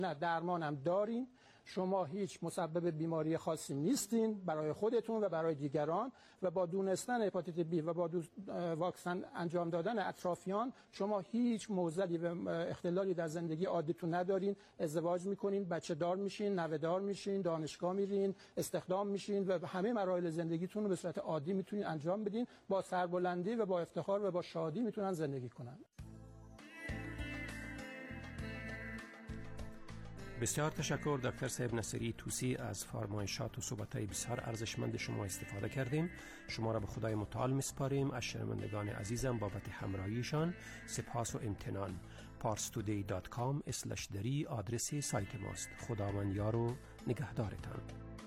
نه درمانم داریم. شما هیچ مسبب بیماری خاصی نیستین برای خودتون و برای دیگران و با دونستن هپاتیت بی و با واکسن انجام دادن اطرافیان شما هیچ معضلی و اختلالی در زندگی عادیتون ندارین. ازدواج میکنین، بچه دار میشین، نوه دار میشین، دانشگاه میرین، استخدام میشین و همه مراحل زندگیتون رو به صورت عادی میتونین انجام بدین. با سربلندی و با افتخار و با شادی میتونن زندگی کنن. بسیار تشکر دکتر صاحب نصیری توسی. از فرمایشات و صحبت‌های بسیار ارزشمند شما استفاده کردیم. شما را به خدای متعال میسپاریم. از شنوندگان عزیزم بابت همراهیشان سپاس و امتنان. parstoday.com/dari آدرس سایت ماست. خداوند یار و نگهدارتان.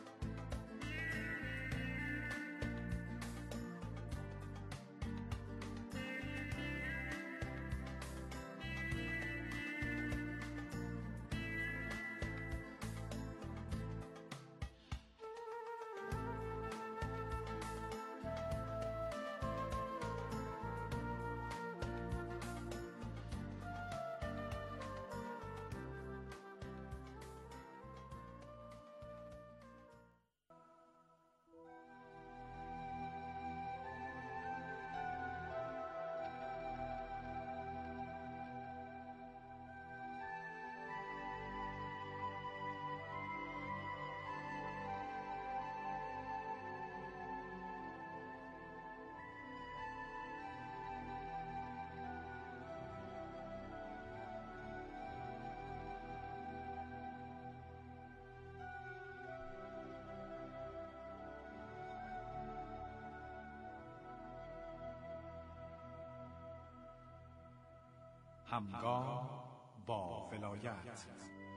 همگام با ولایت.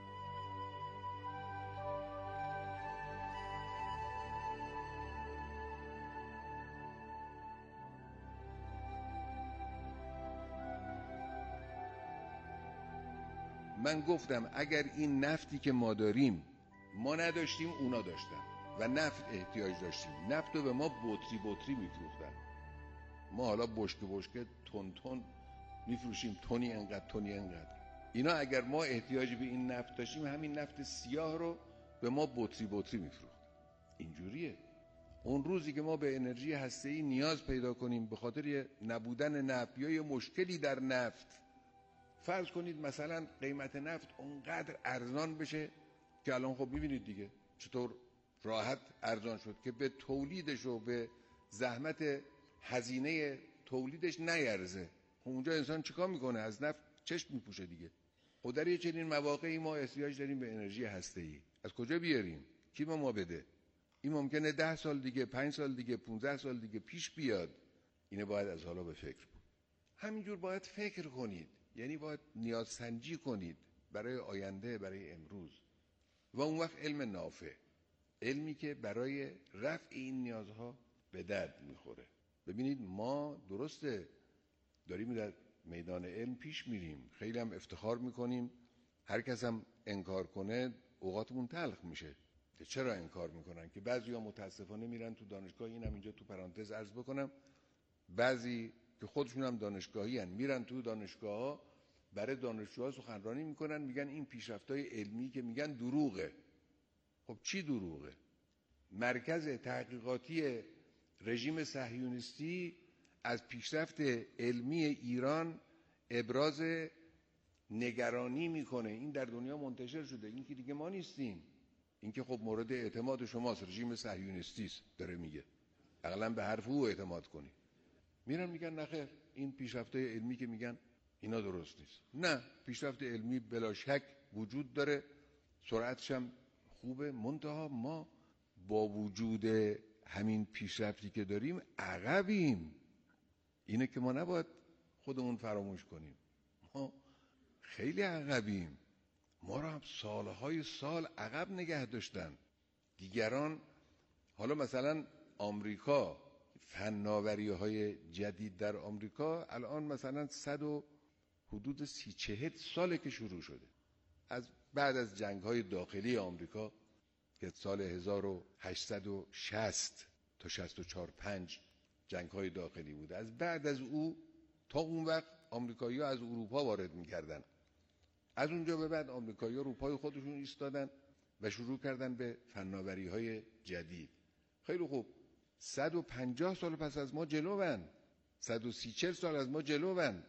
من گفتم اگر این نفتی که ما داریم ما نداشتیم اونا داشتن و نفت احتیاج داشتیم، نفت رو به ما بطری میفروختن. ما حالا بشکه تون میفروشیم، تونی انقدر. اینا اگر ما احتیاج به این نفت داشتیم همین نفت سیاه رو به ما بطری میفروخت. اینجوریه. اون روزی که ما به انرژی هسته‌ای نیاز پیدا کنیم به خاطر نبودن نفت یا یه مشکلی در نفت، فرض کنید مثلا قیمت نفت اونقدر ارزان بشه که الان خب میبینید دیگه چطور راحت ارزان شد که به تولیدش و به زحمت هزینه تولیدش نیرزه. اونجا انسان چیکار میکنه؟ از نفت چشم میپوشه دیگه. خب در یه چنین مواقعی ما احتیاج داریم به انرژی هسته‌ای. از کجا بیاریم؟ کی به ما بده؟ این ممکنه 10 سال دیگه، 5 سال دیگه، 15 سال دیگه پیش بیاد. اینه باید از حالا به فکر بود. همینجور باید فکر کنید، یعنی باید نیاز سنجی کنید برای آینده، برای امروز. و اون وقت علم نافع، علمی که برای رفع این نیازها به درد میخوره. ببینید ما درسته داریم در میدان علم پیش میریم، خیلی هم افتخار میکنیم. هر کس هم انکار کنه اوقاتمون تلخ میشه. چرا انکار میکنن؟ که بعضیا متاسفانه میرن تو دانشگاه، اینم اینجا تو پرانتز عرض بکنم، بعضی که خودشون هم دانشگاهی هن میرن تو دانشگاه برای دانشجوها سخنرانی میکنن، میگن این پیشرفت‌های علمی که میگن دروغه. خب چی دروغه؟ مرکز تحقیقاتی رژیم صهیونیستی از پیشرفت علمی ایران ابراز نگرانی میکنه. این در دنیا منتشر شده، این که دیگه ما نیستیم، این که خب مورد اعتماد شماست، رژیم صهیونیستی است داره میگه، اقلا به حرف او اعتماد کنی. میرن میگن نخیر این پیشرفت‌های علمی که میگن اینا درست نیست. نه، پیشرفت علمی بلا شک وجود داره، سرعتش هم خوبه، منتها ما با وجود همین پیشرفتی که داریم عقبیم. اینه که ما نباید خودمون فراموش کنیم، ما خیلی عقبیم. ما رو هم سالهای سال عقب نگه داشتن دیگران. حالا مثلا آمریکا، فناوری‌های جدید در آمریکا الان مثلا حدود 30-40 ساله که شروع شده، از بعد از جنگ‌های داخلی آمریکا که سال 1860 تا 64-65 جنگ‌های داخلی بوده. از بعد از او تا اون وقت آمریکایی‌ها از اروپا وارد می‌کردن از اونجا به بعد آمریکایی‌ها رو پای خودشون ایستادن و شروع کردن به فناوری‌های جدید. خیلی خوب، 150 سال پس از ما جلوون، 130-40 سال از ما جلوون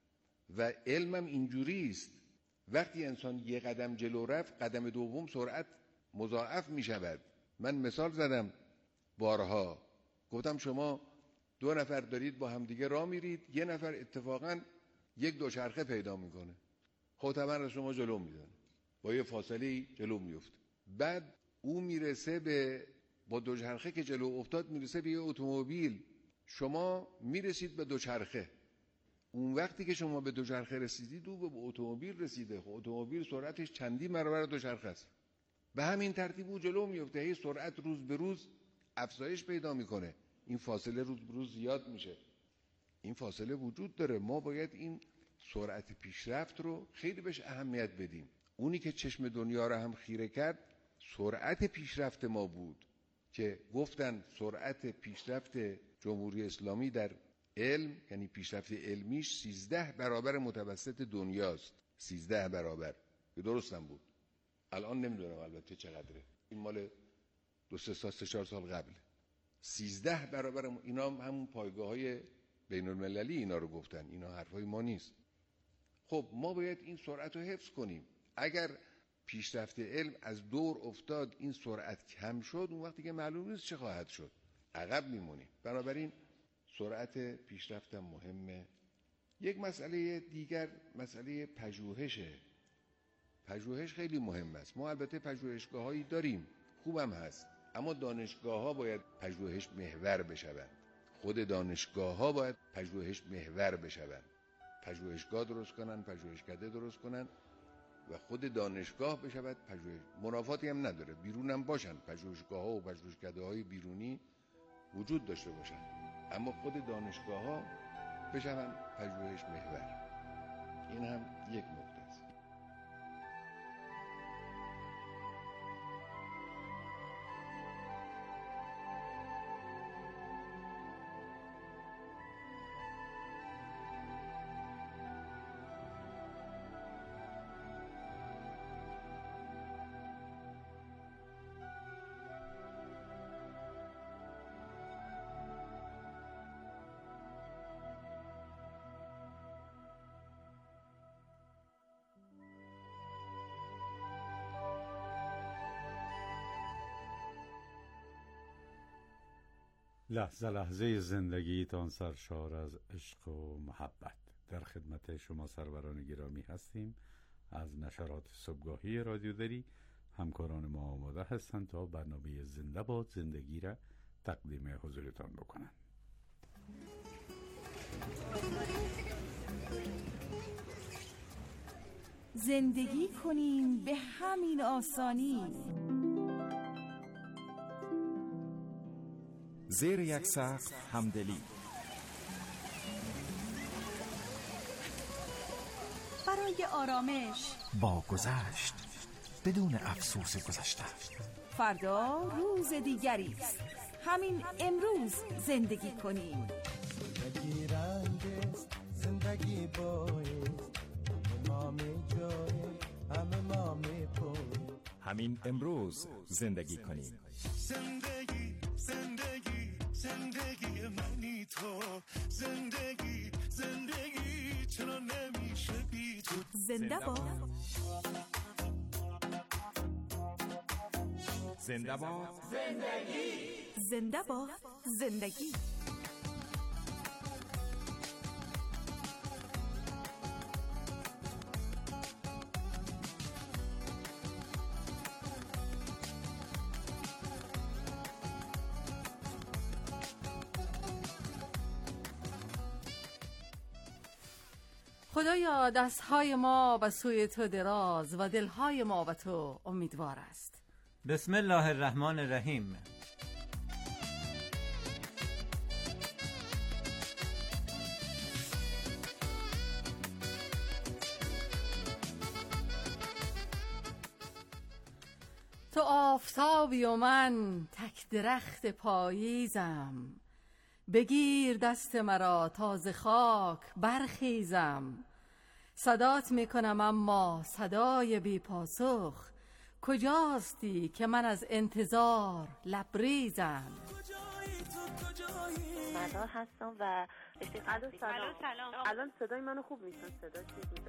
و علمم اینجوری است. وقتی انسان یه قدم جلو رفت، قدم دوم سرعت مضاعف می شود. من مثال زدم بارها، گفتم شما 2 نفر دارید با همدیگه راه میرید، یه نفر اتفاقا یک دوچرخه پیدا میکنه، خودمن از شما جلو میزنه، با یه فاصله جلو میفته. بعد او میرسه به با دوچرخه که جلو افتاد میرسه به یه اتومبیل، شما میرسید به دوچرخه. اون وقتی که شما به دوچرخه رسیدید او به اتومبیل رسیده. خب اتومبیل سرعتش چندین برابر دوچرخه است. به همین ترتیب او جلو میفته، هی سرعت روز به روز افزایش پیدا میکنه، این فاصله روز به روز زیاد میشه. این فاصله وجود داره، ما باید این سرعت پیشرفت رو خیلی بهش اهمیت بدیم. اونی که چشم دنیا رو هم خیره کرد سرعت پیشرفت ما بود که گفتن سرعت پیشرفت جمهوری اسلامی در علم، یعنی پیشرفت علمیش 13 برابر متوسط دنیاست. 13 برابر، که درستم بود. الان نمیدونم البته چقدره، این مال 2-3 سال 3-4 سال قبل. 13 برابر اینا همون پایگاه‌های بین‌المللی اینا رو گفتن، اینا حرفای ما نیست. خب ما باید این سرعت رو حفظ کنیم. اگر پیشرفت علم از دور افتاد، این سرعت کم شد، اون وقتی که معلوم نیست چه خواهد شد، عقب میمونیم. بنابراین سرعت پیشرفت هم مهمه. یک مسئله دیگر مسئله پژوهشه. پژوهش خیلی مهم است. ما البته پژوهشگاه‌هایی داریم، خوبم هست، اما دانشگاه‌ها باید پژوهش محور بشوند. خود دانشگاه‌ها باید پژوهش محور بشوند. پژوهشگاه درست کنن، پژوهشکده درست کنن و خود دانشگاه بشود پژوهش. منافاتی هم نداره، بیرون هم باشن، پژوهشگاه‌ها و پژوهشکده‌های بیرونی وجود داشته باشن، اما خود دانشگاه‌ها بشوند پژوهش محور. این هم یک نکته است. لحظه لحظه زندگیتان سرشار از عشق و محبت. در خدمت شما سروران گرامی هستیم. از نشرات صبحگاهی رادیو دری همکاران ما آماده هستند تا برنامه زنده باد زندگی را تقدیم حضورتان بکنند. زندگی کنیم به همین آسانی، زیر یک سقف همدلی، برای آرامش با گذشت بدون افسوس گذشته. فردا روز دیگری است، همین امروز زندگی کنیم. زندگی رنگ است، زندگی بایست، ما می جاییم، همه ما می پویم. همین امروز زندگی کنیم. زندگی زندگی زندگی منی تو، زندگی زندگی چرا نمیشه بی تو. زنده باد، زنده باد زندگی، زنده باد زندگی. خدایا دستهای ما به سوی تو دراز و دلهای ما به تو امیدوار است. بسم الله الرحمن الرحیم. تو آفتابی و من تک درخت پاییزم، بگیر دست مرا تازه خاک برخیزم. صدات میکنم اما صدای بی پاسخ، کجاستی که من از انتظار لبریزم. مدار هستم و سلام. الان صدای منو خوب میشن؟ صدا چی بود؟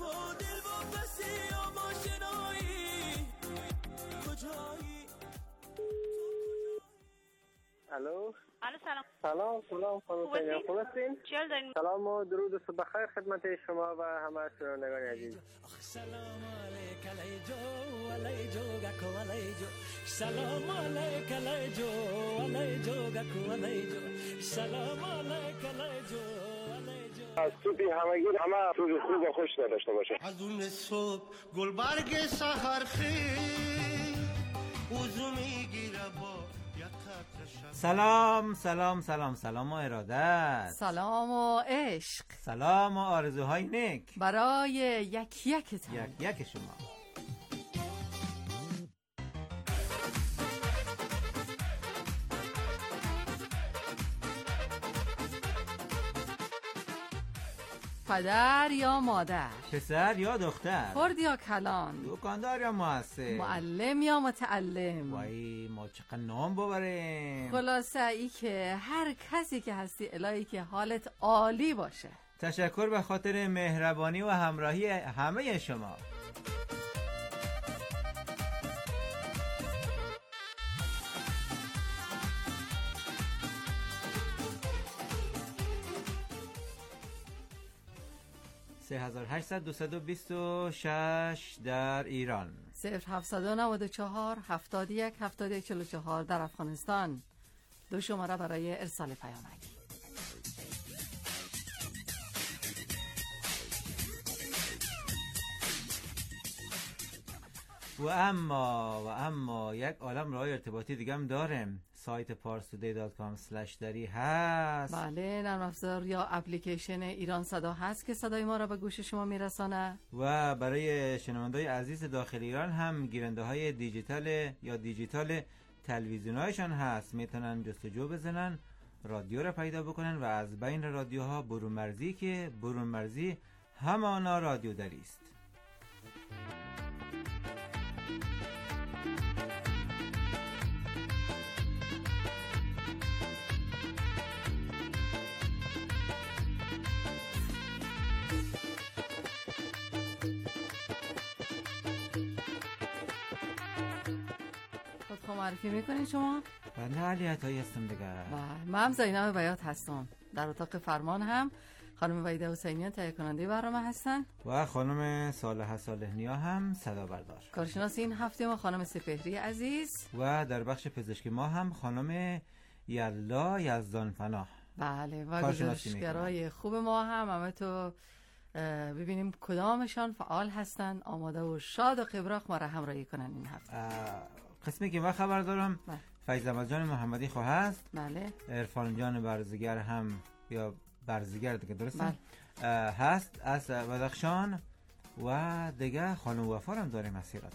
الو سلام خانم سینیا، خوب هستین؟ چیال دارین؟ سلام و درود و صبح خیر خدمت شما و همه شنوندگان عزیز. سلام علیک علیجو علیجو گکو علیجو، سلام علیک علیجو علیجو گکو علیجو، سلام علیک علیجو علیجو. از صبح همگی همه روز خوب و خوش داشته باشه. از اون صبح گلبرگ سحر خیل وضو میگیره با سلام سلام سلام سلام و ارادت، سلام و عشق، سلام و آرزوهای نیک برای یک یکتان، یک شما. پدر یا مادر، پسر یا دختر، خرد یا کلان، دکاندار یا مؤسس، معلم یا متعلم. وای ما چقدر نام ببریم. خلاصه ای که هر کسی که هستی الهی که حالت عالی باشه. تشکر به خاطر مهربانی و همراهی همه شما. (3826) در ایران، 0794 71 71 44 در افغانستان. 2 شماره برای ارسال پیامک. و اما یک عالم راه ارتباطی دیگه هم داریم. سایت parstoday.com/dari هست. بله، نرم افزار یا اپلیکیشن ایران صدا هست که صدای ما را به گوش شما میرسانه. و برای شنونده‌های عزیز داخل ایران هم گیرنده های دیجیتال تلویزیون‌هایشان هست. میتونن جستجو بزنن، رادیو را پیدا بکنن و از بین رادیوها برون مرزی که برون مرزی همانا رادیو دری است. معرفی میکنین شما؟ بله علی عطایی هستم دیگه. من زینب بیات هستم. در اتاق فرمان هم خانم وحیده حسینیان تهیه کننده برنامه هستن و خانم صالحه صالح‌نیا هم صدا بردار. کارشناس این هفته ما خانم سپهری عزیز و در بخش پزشکی ما هم خانم یلا یزدان پناه. بله، و گزارشگرای خوب ما همه تو ببینیم کدامشان فعال هستن، آماده و شاد و قبراق ما را همراهی کنن این هفته. قسمی که من خبر دارم فیض احمد جان محمدی خواه هست. بله. عرفان جان برزگر هم یا برزگر دیگه درسته؟ هست از بدخشان و دیگه خانم وفا هم داریم مسیرات.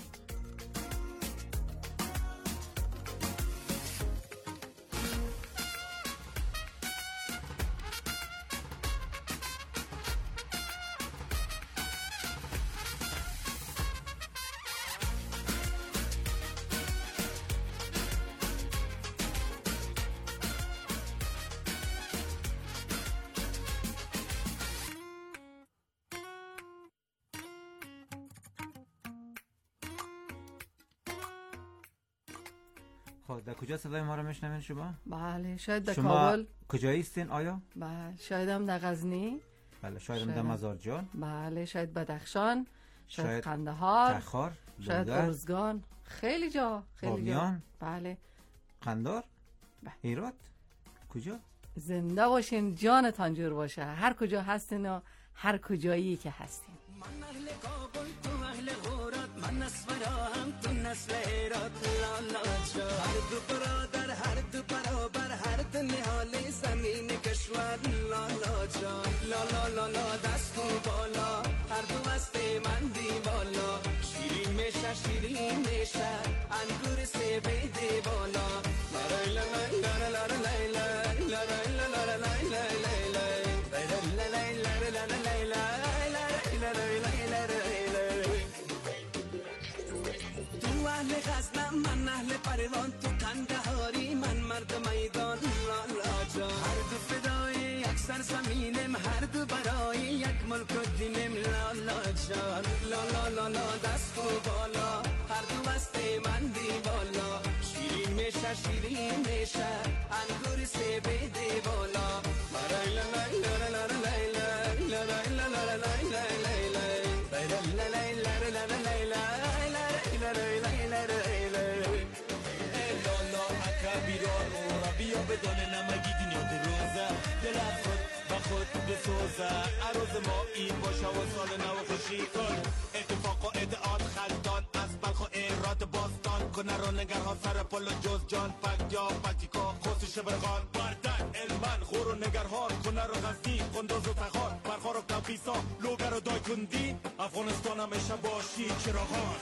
در کجا صدای ما رو میشنوین شما؟ بله، شاید در شما کابل. کجایی هستین آیا؟ بله، شاید هم در غزنی. بله، شاید هم در مزارجان. بله، شاید بدخشان، شاید قندهار، تخار، شاید ارزگان، خیلی جا، خیلی جا. بله. قندار، هرات، کجا؟ زنده باشین، جانتان جور باشه، هر کجا هستین و هر کجایی که هستین. من اهل کابل، تو اهل غورات، من نسفراهم، تو نسل هرات. لالا جا هر دو برادر، هر دو برابر، هر دو نهال زمین کشور. لالا جا لالا لالا دستو بالا، هر دو است من دی بالا. شیرین میشه شیرین میشه، انگور سه بیده بالا. لای لای لای لای لای لای لای لای لای لای لای لای لای لای لای لای لای لای تو اهل غزلم من اهل پروان، تو قندهاری من مرد میدان. لالا جان هر دو فدای یک سرزمینم، هر دو برای یک ملک و دینم. لالا جان لالا لالا دست و بالا، هر دو از پیمندی بالا. شیرین میشه شیرین میشه انگور سه بده بالا. لا لا لا لا لا لا لا لا بدون نمگی دنیا دروزه، دل از خود با خود بسوزه. عروض ما این باشه و سال نو خوشی کن. اتفاق و ادعاد خلدان از بلخ و ایرات باستان. کنه رو نگرها سر پل و جز جان پک یا پکیکا خوصی شبرغان. بردن علمان خور و نگرهان، کنه رو غزنی قندوز و تخار. برخار و کافیسا لوگر و دای کندی، افغانستان همیشه باشی چراغان.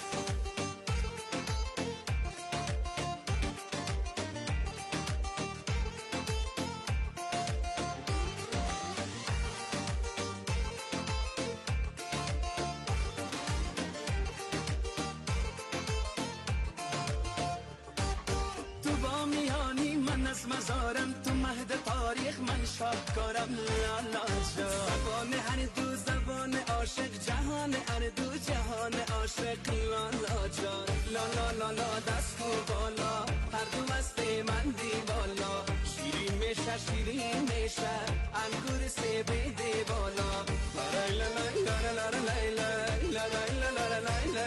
مزارم تو مهد تاریخ من شاهکارم. لالا جان زبان هر دو زبان عاشق، جهان هر دو جهان عاشق. لالا جان لالا لالا دست و بالا، هر دو از پیمندی بالا. شیرین میشه شیرین میشه انگور سه بده بالا. لا لا لا لا لا لا لا لا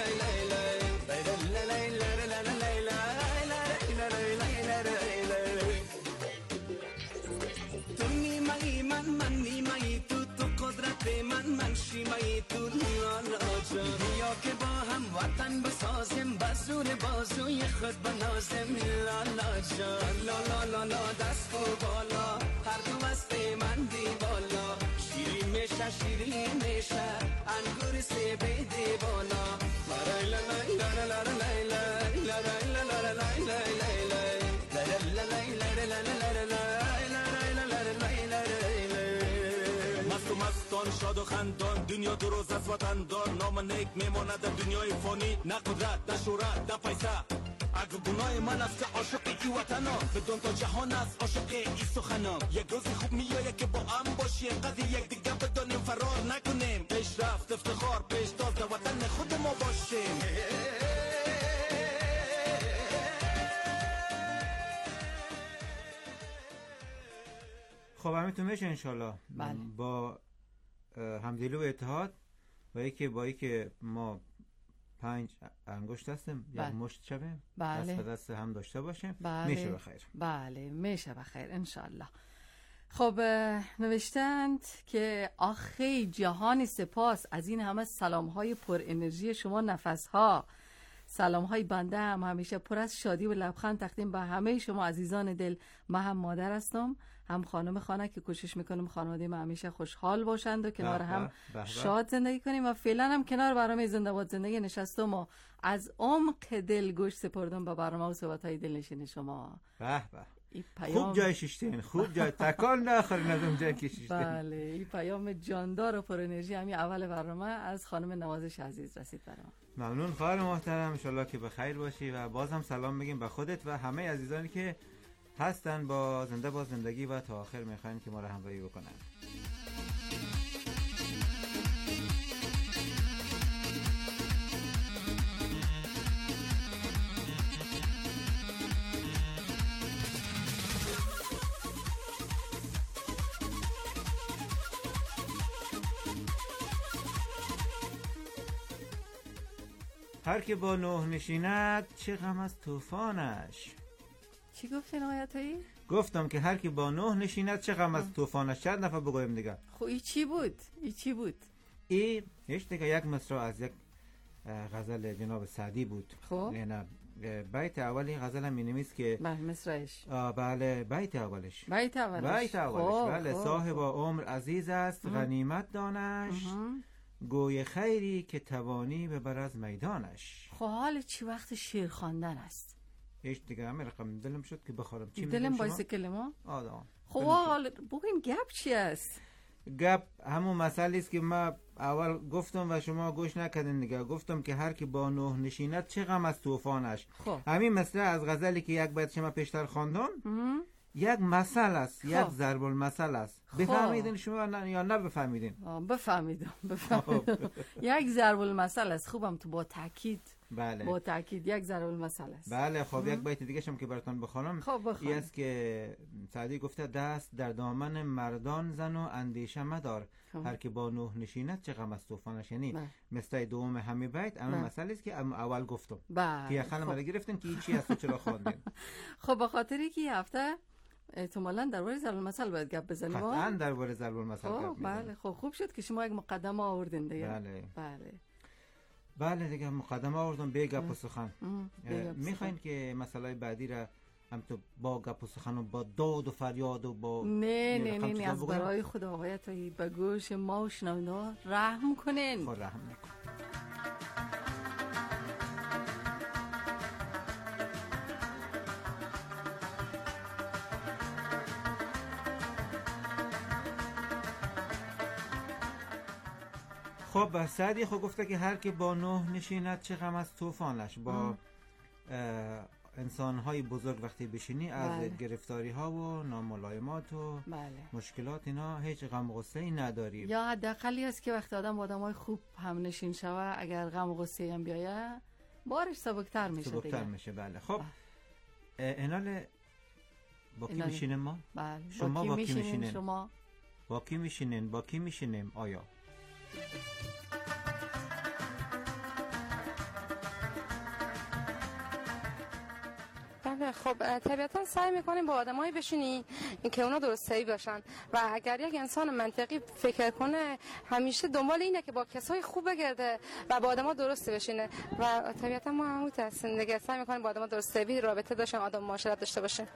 من شیمایی تو. لالا جان بیا که با هم وطن بسازیم، بزور بازوی خود بنازیم. لالا جان لالا لالا دست و بالا، هر دو از پیمندی بالا. شیرین میشه شیرین میشه انگور سه بده بالا. لا لا لا لا لا لا مستان شاد و خندان، دنیا دو روز از وطن دار. نام نیک میماند در دنیای فانی، نه قدرت نه شهرت نه پیسه. اگه گناه من است که عاشق ای وطنم، بدون تا جهان است عاشق ای سخنم. یک روزی خوب میایه که با هم باشیم، قضیه یک دیگه بدانیم فرار نکنیم. پیشرفت افتخار پیشتاز در وطن خود ما باشیم. خب همینطور میشه انشالله. با همدلی و اتحاد و یکی با که ما 5 انگشت هستیم، یک مشت شویم، دست به دست هم داشته باشیم. میشه بخیر. بله میشه بخیر انشالله. خب نوشتند که آخی جهان سپاس از این همه سلام های پر انرژی شما، نفس ها. سلام های بنده هم همیشه پر از شادی و لبخند تقدیم به همه شما عزیزان دل. من هم مادر هستم، هم خانم خانه که کوشش میکنم خانواده ما همیشه خوشحال باشند و کنار هم شاد زندگی کنیم. و فعلا هم کنار برنامه زنده باد زندگی نشستم و از عمق دل گوش سپردم به برنامه و صحبت‌های دلنشین شما. به به، خوب جای شیشتین، خوب جای تکان نخورین از اون جای که شیشتین. بله، این پیام جاندار و پر انرژی همین اول برنامه از خانم نوازش عزیز رسید برام. ممنون خواهر محترم، ان شاءالله که بخیر باشی و باز هم سلام بگیم به خودت و همه عزیزانی که هستن با زنده با زندگی و تا آخر میخواین که ما رو همراهی بکنن. هر که با نوح نشیند چه غم از طوفانش. چی گفتین آیتایی؟ گفتم که هر کی با نوح نشیند چه غم از طوفانش. چند دفعه بگویم دیگه. خب این چی بود؟ ای هیچ دیگه یک مصرع از یک غزل جناب سعدی بود. خب نه بیت اولی غزل هم می‌نویس که مصرعش. بله بیت اولش. خب بله صاحب عمر عزیز است غنیمت دانش. گوی خیری که توانی ببر از میدانش. خب حال چی وقت شعر خواندن است؟ هیچ دیگه همه رقم دلم شد که بخورم. چی دلم باعث کلمه؟ آدم. خب حال بگین گپ چی است؟ گپ همون مسئله است که ما اول گفتم و شما گوش نکردین دیگه. گفتم که هر کی با نوح نشیند چه غم از طوفانش. همین مثل از غزلی که یک بیت شما پیشتر خواندم یک مثل است، یک ضرب المثل است. بفهمیدین شما یا نه بفهمیدین؟ بفهمیدم. یک ضرب المثل است. خوبم تو با تاکید. بله. با تاکید یک ضرب المثل است. بله. خب یک بیت دیگه شم که براتون بخونم. این است که سعدی گفته دست در دامن مردان زن و اندیشه مدار، هر که با نوح نشیند چه غم از طوفانش. یعنی مثل دوم همین بیت اما مسئله است که اول گفتم که یخن ما گرفتن که چی است چرا خواندین. خب به خاطری که هفته احتمالاً درباره ضرب المثل باید گپ بزنیم. قطعاً درباره ضرب المثل گپ میزنیم. بله. خب خوب شد که شما یک مقدمه آوردین دیگه. بله دیگه مقدمه آوردم به گپ و سخن. میخواین که مسئله بعدی را هم تو با گپ و سخن و با داد و فریاد و با نه از برای خدا آقای تویی به گوش ما و شنونده رحم کنین. خب رحم میکن. خب سعدی خب گفته که هر که با نوح نشیند چه غم از طوفانش. با انسان‌های بزرگ وقتی بشینی از گرفتاری ها و ناملایمات و مشکلات اینا هیچ غم و غصه‌ای نداری. یا حداقلی است که وقتی آدم با آدمای خوب هم نشین شوه اگر غم و غصه هم بیایه بارش سبکتر میشه دیگه. سبکتر میشه. بله. خب اینال با کی میشینیم ما؟ بله. شما با کی میشینین؟ شما با کی میشینین؟ با کی میشینیم آیا؟ بله. خب طبیعتا سعی میکنیم با آدمایی بشینیم که اونا درستایی باشن و اگر یک انسان منطقی فکر کنه همیشه دنبال اینه که با کسای خوب بگرده و با آدما درست بشینه و طبیعتا ما هم هستیم دیگه. سعی میکنیم با آدما درستی رابطه داشتن، آدم معاشرت داشته باشیم.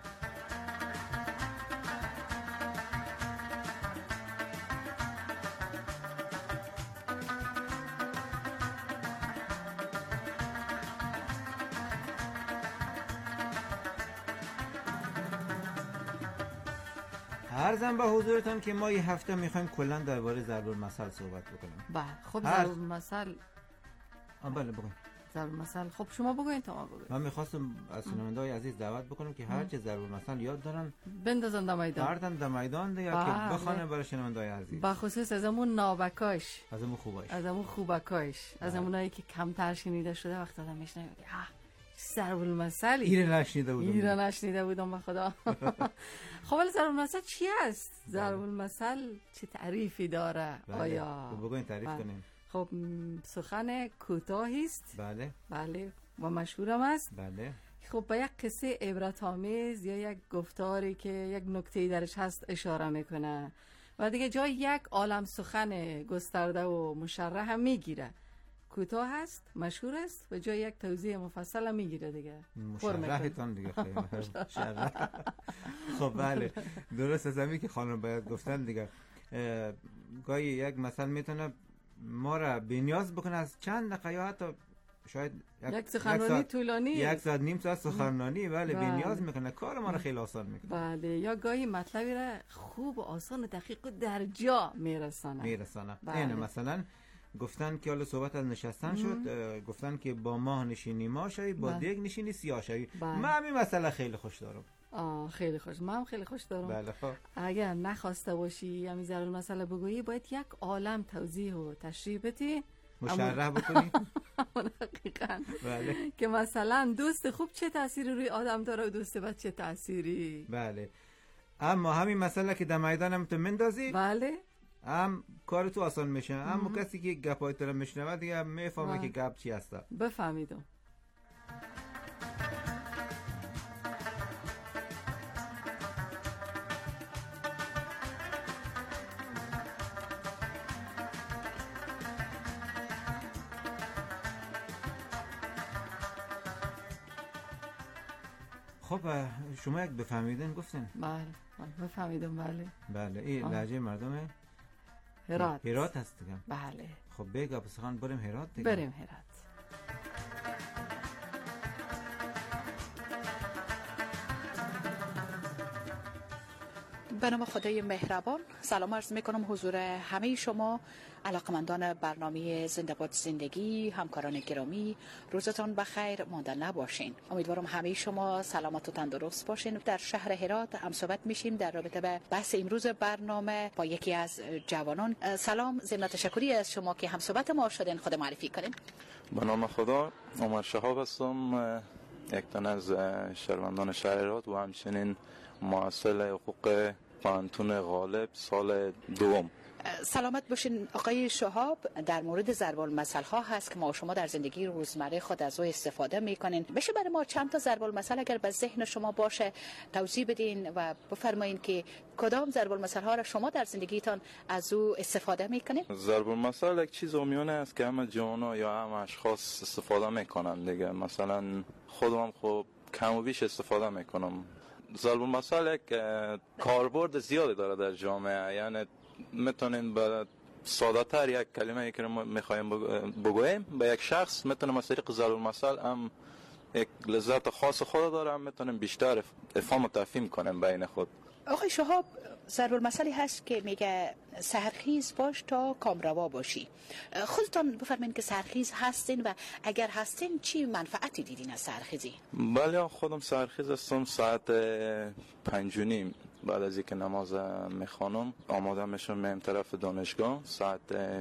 عرضم به حضورتان که ما یه هفته میخوایم کلا درباره ضرب المثل صحبت بکنیم. بله. خب ضرب المثل بله بگوین. ضرب المثل خب شما بگوین تا ما بگوین. من میخواستم از شنونده‌های عزیز دعوت بکنم که هر چه ضرب المثل یاد دارن بندازن در میدان. بردن در میدان دیگه که بخونه برای شنونده‌های عزیز. به خصوص از همون نابکاش، از همون خوباش، از همون خوبکاش، از همونایی که کمتر شنیده شده وقتی آدم میشنه ضرب المثل ایره نشنیده بودم به خدا. خب ولی ضرب المثل چی است؟ ضرب المثل چه تعریفی داره؟ آیا بگوین تعریف کنیم. خب سخن کوتاهی است. بله و مشهورم است. بله. خب به یک قصه عبرت آمیز یا یک گفتاری که یک نکته درش هست اشاره میکنه و دیگه جای یک عالم سخن گسترده و مشرح هم میگیره. کوتاه است، مشهور است و جای یک توضیح مفصل هم میگیره دیگه. مشرحتان دیگه خیلی مشرح. خب بله درست از همین که خانم باید گفتن دیگه. گاهی یک مثل میتونه ما را بی‌نیاز بکنه از چند دقیقه یا حتی شاید یک سخنرانی طولانی، یک ساعت نیم ساعت سخنرانی بی‌نیاز میکنه، کار ما را خیلی آسان میکنه. بله. یا گاهی مطلبی را خوب و آسان و دقیق و در جا میرسانه. این مثلا گفتن که حالا صحبت از نشستن شد، گفتن که با ماه نشینی ماه شوی، با دیگ نشینی سیاه شوی. من همین مسئله خیلی خوش دارم. خیلی خوش. من هم خیلی خوش دارم. بله. خب اگر نخواسته باشی همین ضرب المثل بگویی باید یک عالم توضیح و تشریح بدی، مشرح بکنی. دقیقاً. بله. که مثلا دوست خوب چه تأثیری روی آدم داره و دوست بد چه تأثیری. بله. اما همین مسئله که در میدان هم تو مندازی، بله، هم کار تو آسان میشه. اما کسی که گپای تو رو میشنوه دیگه میفهمه که گپ چی هست. بفهمیدم. خب شما یک بفهمیدین گفتین؟ بله بفهمیدم. بله این لهجه مردم هرات هست دیگه. بله. خب بگا بسخن بریم هرات دیگه. بریم هرات. به نام خدای مهربان سلام عرض میکنم حضور همه شما علاقمندان برنامه زنده باد زندگی. همکاران گرامی روزتان بخیر، مانده نباشین. امیدوارم همه شما سلامت و تندرست باشین. در شهر هرات هم صحبت میشیم در رابطه به بحث امروز برنامه با یکی از جوانان. سلام، ضمن تشکری از شما که هم صحبت ما شدین، خود معرفی کنین. به نام خدا، عمر شهاب هستم، یک تن از شهروندان شهر هرات و همچنین محصل حقوق پانتون غالب سال دوم. سلامت باشین آقای شهاب. در مورد ضرب المثل ها هست که ما شما در زندگی روزمره خود از او استفاده میکنین. بشه برای ما چند تا ضرب المثل اگر به ذهن شما باشه توضیح بدین و بفرمایین که کدام ضرب المثل ها را شما در زندگیتان از او استفاده میکنین؟ ضرب المثل یک چیز عامیانه است که همه جوانا یا همه اشخاص استفاده میکنن دیگه. مثلا خودم خب کم و بیش استفاده میکنم. ضرب المثل یک کاربرد زیادی داره در جامعه، یعنی میتونین به ساده تر یک کلمه که ما میخوایم بگوییم به یک شخص میتونیم از طریق ضرب المثل هم یک لذت خاص خود داره، هم میتونیم بیشتر افهام و تفهیم کنیم بین خود. آقای شهاب، ضرب المثلی هست که میگه سحرخیز باش تا کامروا باشی. خودتان بفرمایید که سحرخیز هستین و اگر هستین چی منفعتی دیدین از سحرخیزی؟ بله، خودم سحرخیز هستم. ساعت 5:30 بعد از اینکه نماز میخوانم آماده میشم میرم طرف دانشگاه. ساعت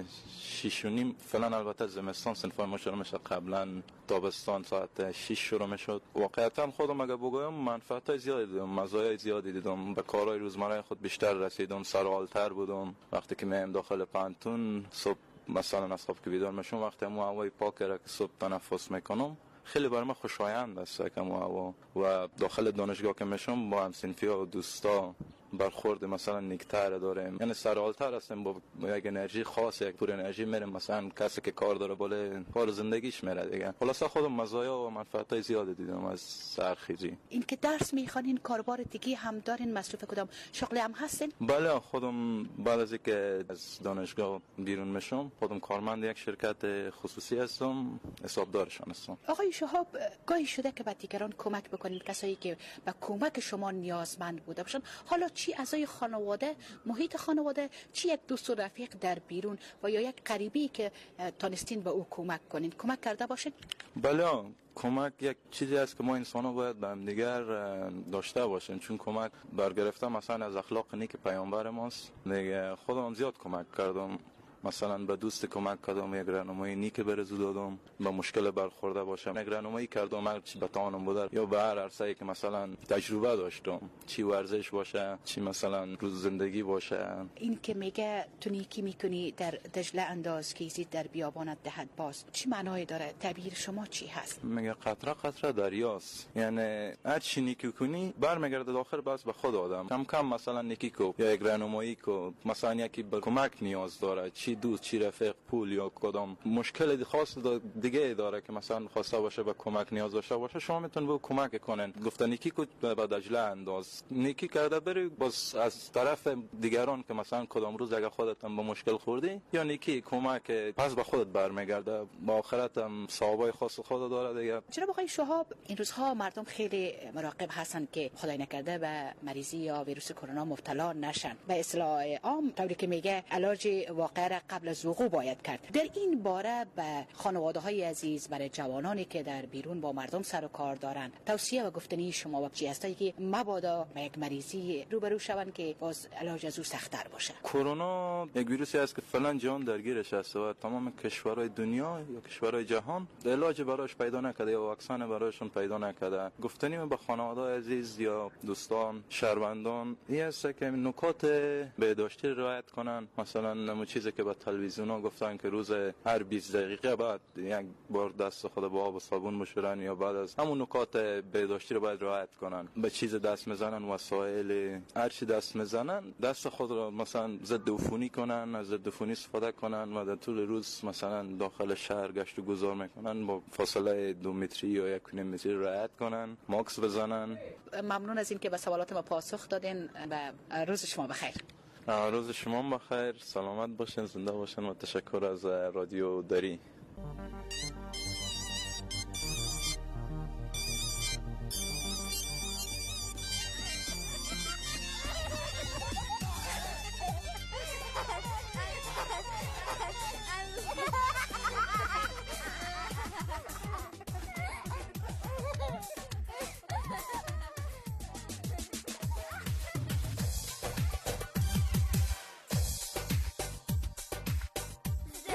6:30 فعلا، البته زمستان صنفای ما شروع میشه، قبلا تابستان ساعت 6 شروع میشد. واقعا خودم اگه بگویم منفعت زیادی دیدم، مزایای زیادی دیدم، به کارهای روزمره خود بیشتر رسیدم، سرحالتر بودم. وقتی که میام داخل پانتون صبح مثلا از خواب که بیدار میشم، وقتی مو هوای پاک را که صبح تنفس میکنم خیلی برای من خوشایند است که مو هوا. و داخل دانشگاه که میشم با همسنفی‌ها و دوستا برخورد مثلا نیکتر داریم، یعنی سرحالتر هستیم، با یک انرژی خاص، یک پر انرژی میریم. مثلا کسی که کار داره بالا کار زندگیش میره دیگه. خلاصه خودم مزایا و منفعتای زیادی دیدم از سرخیزی. این که درس میخوانین، کاربار دیگه هم دارین، مصروف کدام شغلی هم هستین؟ بله، خودم بعد از اینکه از دانشگاه بیرون میشم خودم کارمند یک شرکت خصوصی هستم، حسابدارشان هستم. آقای شهاب، گاهی شده که به دیگران کمک بکنید، کسایی که به کمک شما نیازمند بوده باشن، حالا چی اعضای خانواده، محیط خانواده، چی یک دوست و رفیق در بیرون و یا یک قریبی که تانستین به او کمک کنین، کمک کرده باشین؟ بله، کمک یک چیزی است که ما انسان‌ها باید به هم دیگر داشته باشیم، چون کمک برگرفته مثلا از اخلاق نیک پیامبر ماست دیگه. خودم زیاد کمک کردم، مثلا به دوست کمک کردم، یک راهنمایی نیک برزو دادم، به مشکل برخورده باشم یک راهنمایی کردم، هر چی بتوانم بوده، یا به هر عرصه‌ای که مثلا تجربه داشتم، چی ورزش باشه، چی مثلا روز زندگی باشه. این که میگه تو نیکی میکنی در دجله انداز که یزید در بیابانت دهد باز، چی معنایی داره؟ تعبیر شما چی هست؟ میگه قطره قطره دریاست، یعنی هر چی نیکی کنی برمیگرده داخل بس به خود آدم. کم کم مثلا نیکی کو یا یک راهنمایی کو، مثلا یکی به کمک نیاز داره، چی دوست، چی رفیق، پول یا کدام مشکل خاص دیگه داره که مثلا خواسته باشه به کمک نیاز داشته باشه، شما میتونید به کمک کنین. گفتن نیکی کو به دجله انداز، نیکی کرده بری باز از طرف دیگران که مثلا کدام روز اگه خودت هم به مشکل خوردی یا نیکی کمک پس به خودت برمیگرده، با آخرت هم ثوابای خاص خود داره دیگه. جناب آقای شهاب، این روزها مردم خیلی مراقب هستن که خدای نکرده به مریضی یا ویروس کرونا مبتلا نشن. به اصطلاح عام طوری که میگه علاج واقع را قبل از وقوع باید کرد. در این باره به خانواده‌های عزیز، برای جوانانی که در بیرون با مردم سر و کار دارن، توصیه و گفتنی شما و چی هست که مبادا با یک مریضی روبرو شوند که باز علاج از او سخت‌تر باشه؟ کرونا یک ویروسی است که فعلا جهان درگیرش است و تمام کشورهای دنیا یا کشورهای جهان علاج براش پیدا نکرده یا واکسن برایشون پیدا نکرده. گفتنی به خانواده عزیز یا دوستان، شهروندان این است که نکات بهداشتی رعایت کنن. مثلا نمو چیزی که به تلویزیونا گفتن که روز هر 20 دقیقه بعد یک بار دست خود با آب و صابون بشورن، یا بعد از همون نکات بهداشتی رو باید رعایت کنن. به چیز دست میزنن، وسایل هر چی دست میزنن، دست خود رو مثلا ضد عفونی کنن، از ضد عفونی استفاده کنن و در طول روز مثلا داخل شهر گشت و گذار میکنن با فاصله 2 متری یا 1.5 متری رعایت کنن، ماسک بزنن. ممنون از این که به سوالات ما پاسخ دادین و روز شما بخیر. روز شما بخیر، سلامت باشین، زنده باشین و تشکر از رادیو دری.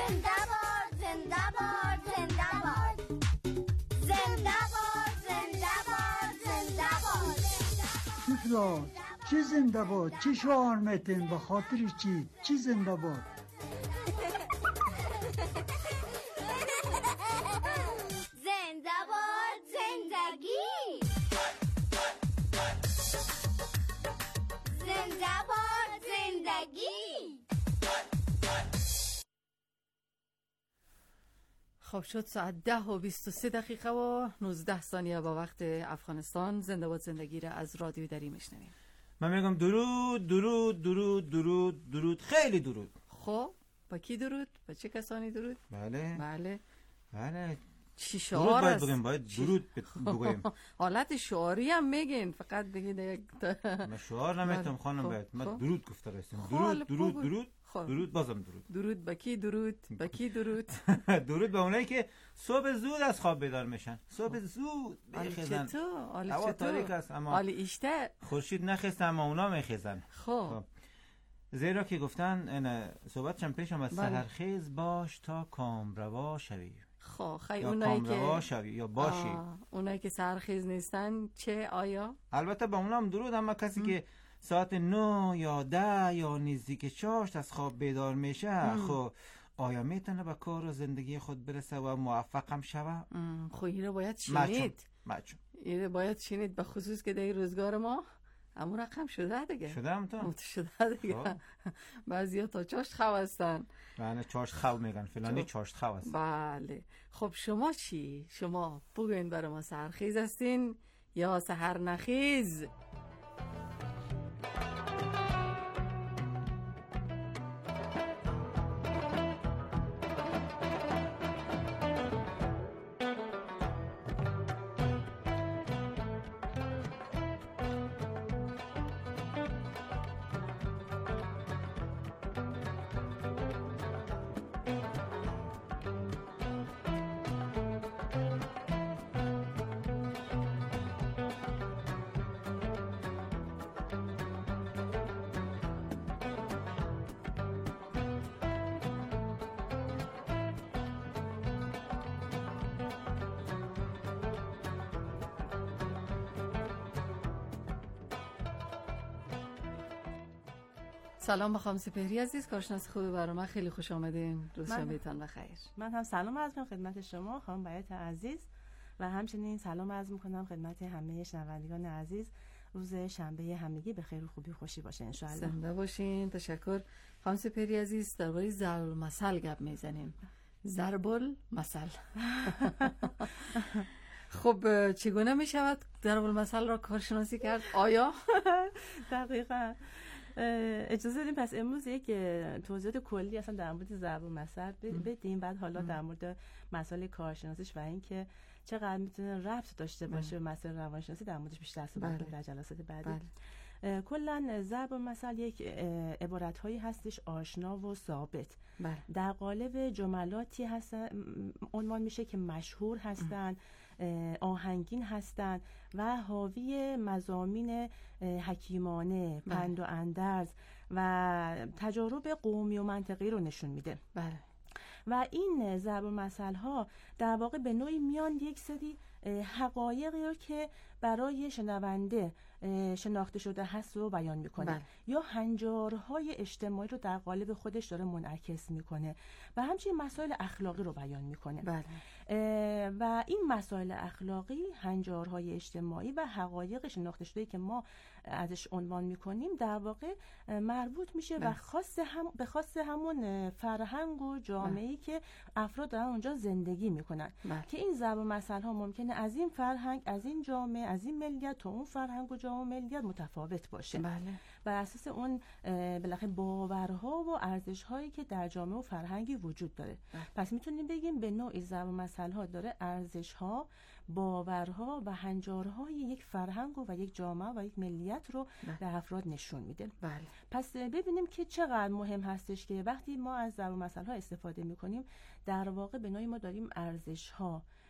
زنده باد زنده باد زنده باد زنده باد زنده باد زنده باد. شکرا چی زنده باد؟ چی شعار میتین؟ به خاطر چی زنده باد؟ زنده باد زندگی، زنده باد زندگی. خب شد ساعت 10:23 و 19 ثانیه با وقت افغانستان. زنده باد زندگی را از رادیو دری میشنویم. من میگم درود درود درود درود درود، خیلی درود. خب با کی درود؟ با چه کسانی درود؟ بله بله چی شعار است؟ باید درود بگویم. حالت شعاری هم میگین، فقط بگید من شعار نمیتونم خانم باید، من درود گفته رسیم. درود درود درود درود، بازم درود با کی درود؟ با کی درود؟ درود به اونایی که صبح زود از خواب بیدار میشن. صبح زود بخیزن. هوا تاریک است اما ایشته خورشید نخسته اما اونا میخیزن. خب زیرا که گفتن صحبتشم پیشم از سحرخیز باش تا کامروا شوی. خب خیلی اونایی که شوی یا باشی. اونایی که سحرخیز نیستن چه آیا؟ البته با اونام درود، اما کسی که ساعت 9 یا 10 یا نزدیک 4 از خواب بیدار میشه، خب آیا میتونه به کار و زندگی خود برسه و موفق هم شوه؟ خب اینو باید شنید. مچون اینو باید شنید، به خصوص که در روزگار ما همون رقم شده دیگه. شده هم تو؟ شده دیگه. بعضیا تا چاشت خو هستن. بله چاشت خو میگن، فلانی چاشت خو هست. بله. خب شما چی؟ شما بگوین برای ما سحرخیز هستین یا سحر نخیز؟ سلام بخوام سپهری عزیز، کارشناس خوبی برنامه، خیلی خوش آمدین. روز شنبهتون بخیر. من هم سلام عرض می‌کنم خدمت شما خانم بیات عزیز و همچنین سلام عرض می‌کنم خدمت همه شنوندگان عزیز. روز شنبه همگی به خیر و خوبی و خوشی باشه ان شاء الله. زنده باشین. تشکر. خانم سپهری عزیز درباره ضرب المثل گپ میزنیم. ضرب المثل. خب چگونه میشود ضرب المثل را کارشناسی کرد؟ آیا دقیقاً اجازه بدیم پس امروز یک توضیحات کلی اصلا در مورد ضرب المثل بدیم، بعد حالا در مورد مسائل کارشناسیش و اینکه چقدر میتونه ربط داشته باشه به مسائل روانشناسی در موردش بیشتر صحبت کنیم در جلسات بعدی. کلا ضرب المثل یک عبارت‌هایی هستش آشنا و ثابت. در قالب جملاتی هستن، عنوان میشه که مشهور هستن، آهنگین هستند و حاوی مضامین حکیمانه، پند و اندرز و تجارب قومی و منطقی رو نشون میده. و این ضرب المثل ها در واقع به نوعی میان یک سری حقایقی رو که برای شنونده شناخته شده هست رو بیان میکنه یا هنجارهای اجتماعی رو در قالب خودش داره منعکس میکنه و همچنین مسائل اخلاقی رو بیان میکنه. و این مسائل اخلاقی، هنجارهای اجتماعی و حقایق شناخته شده که ما ازش عنوان میکنیم در واقع مربوط میشه و به خاص همون فرهنگ و جامعه‌ای که افراد دارن اونجا زندگی میکنن که این ضرب المثل ها ممکنه از این فرهنگ، از این جامعه، از این ملیت تا اون فرهنگ و جامعه ملیت متفاوت باشه. بر اساس اون بالاخره باورها و ارزش‌هایی که در جامعه و فرهنگی وجود داره. پس میتونیم بگیم به نوعی ضرب المثل ها داره ارزش‌ها، باورها و هنجارهای یک فرهنگ و یک جامعه و یک ملیت رو در افراد نشون میده. پس ببینیم که چقدر مهم هستش که وقتی ما از ضرب المثل ها استفاده میکنیم در واقع به نوعی ما داریم ارزش‌ها،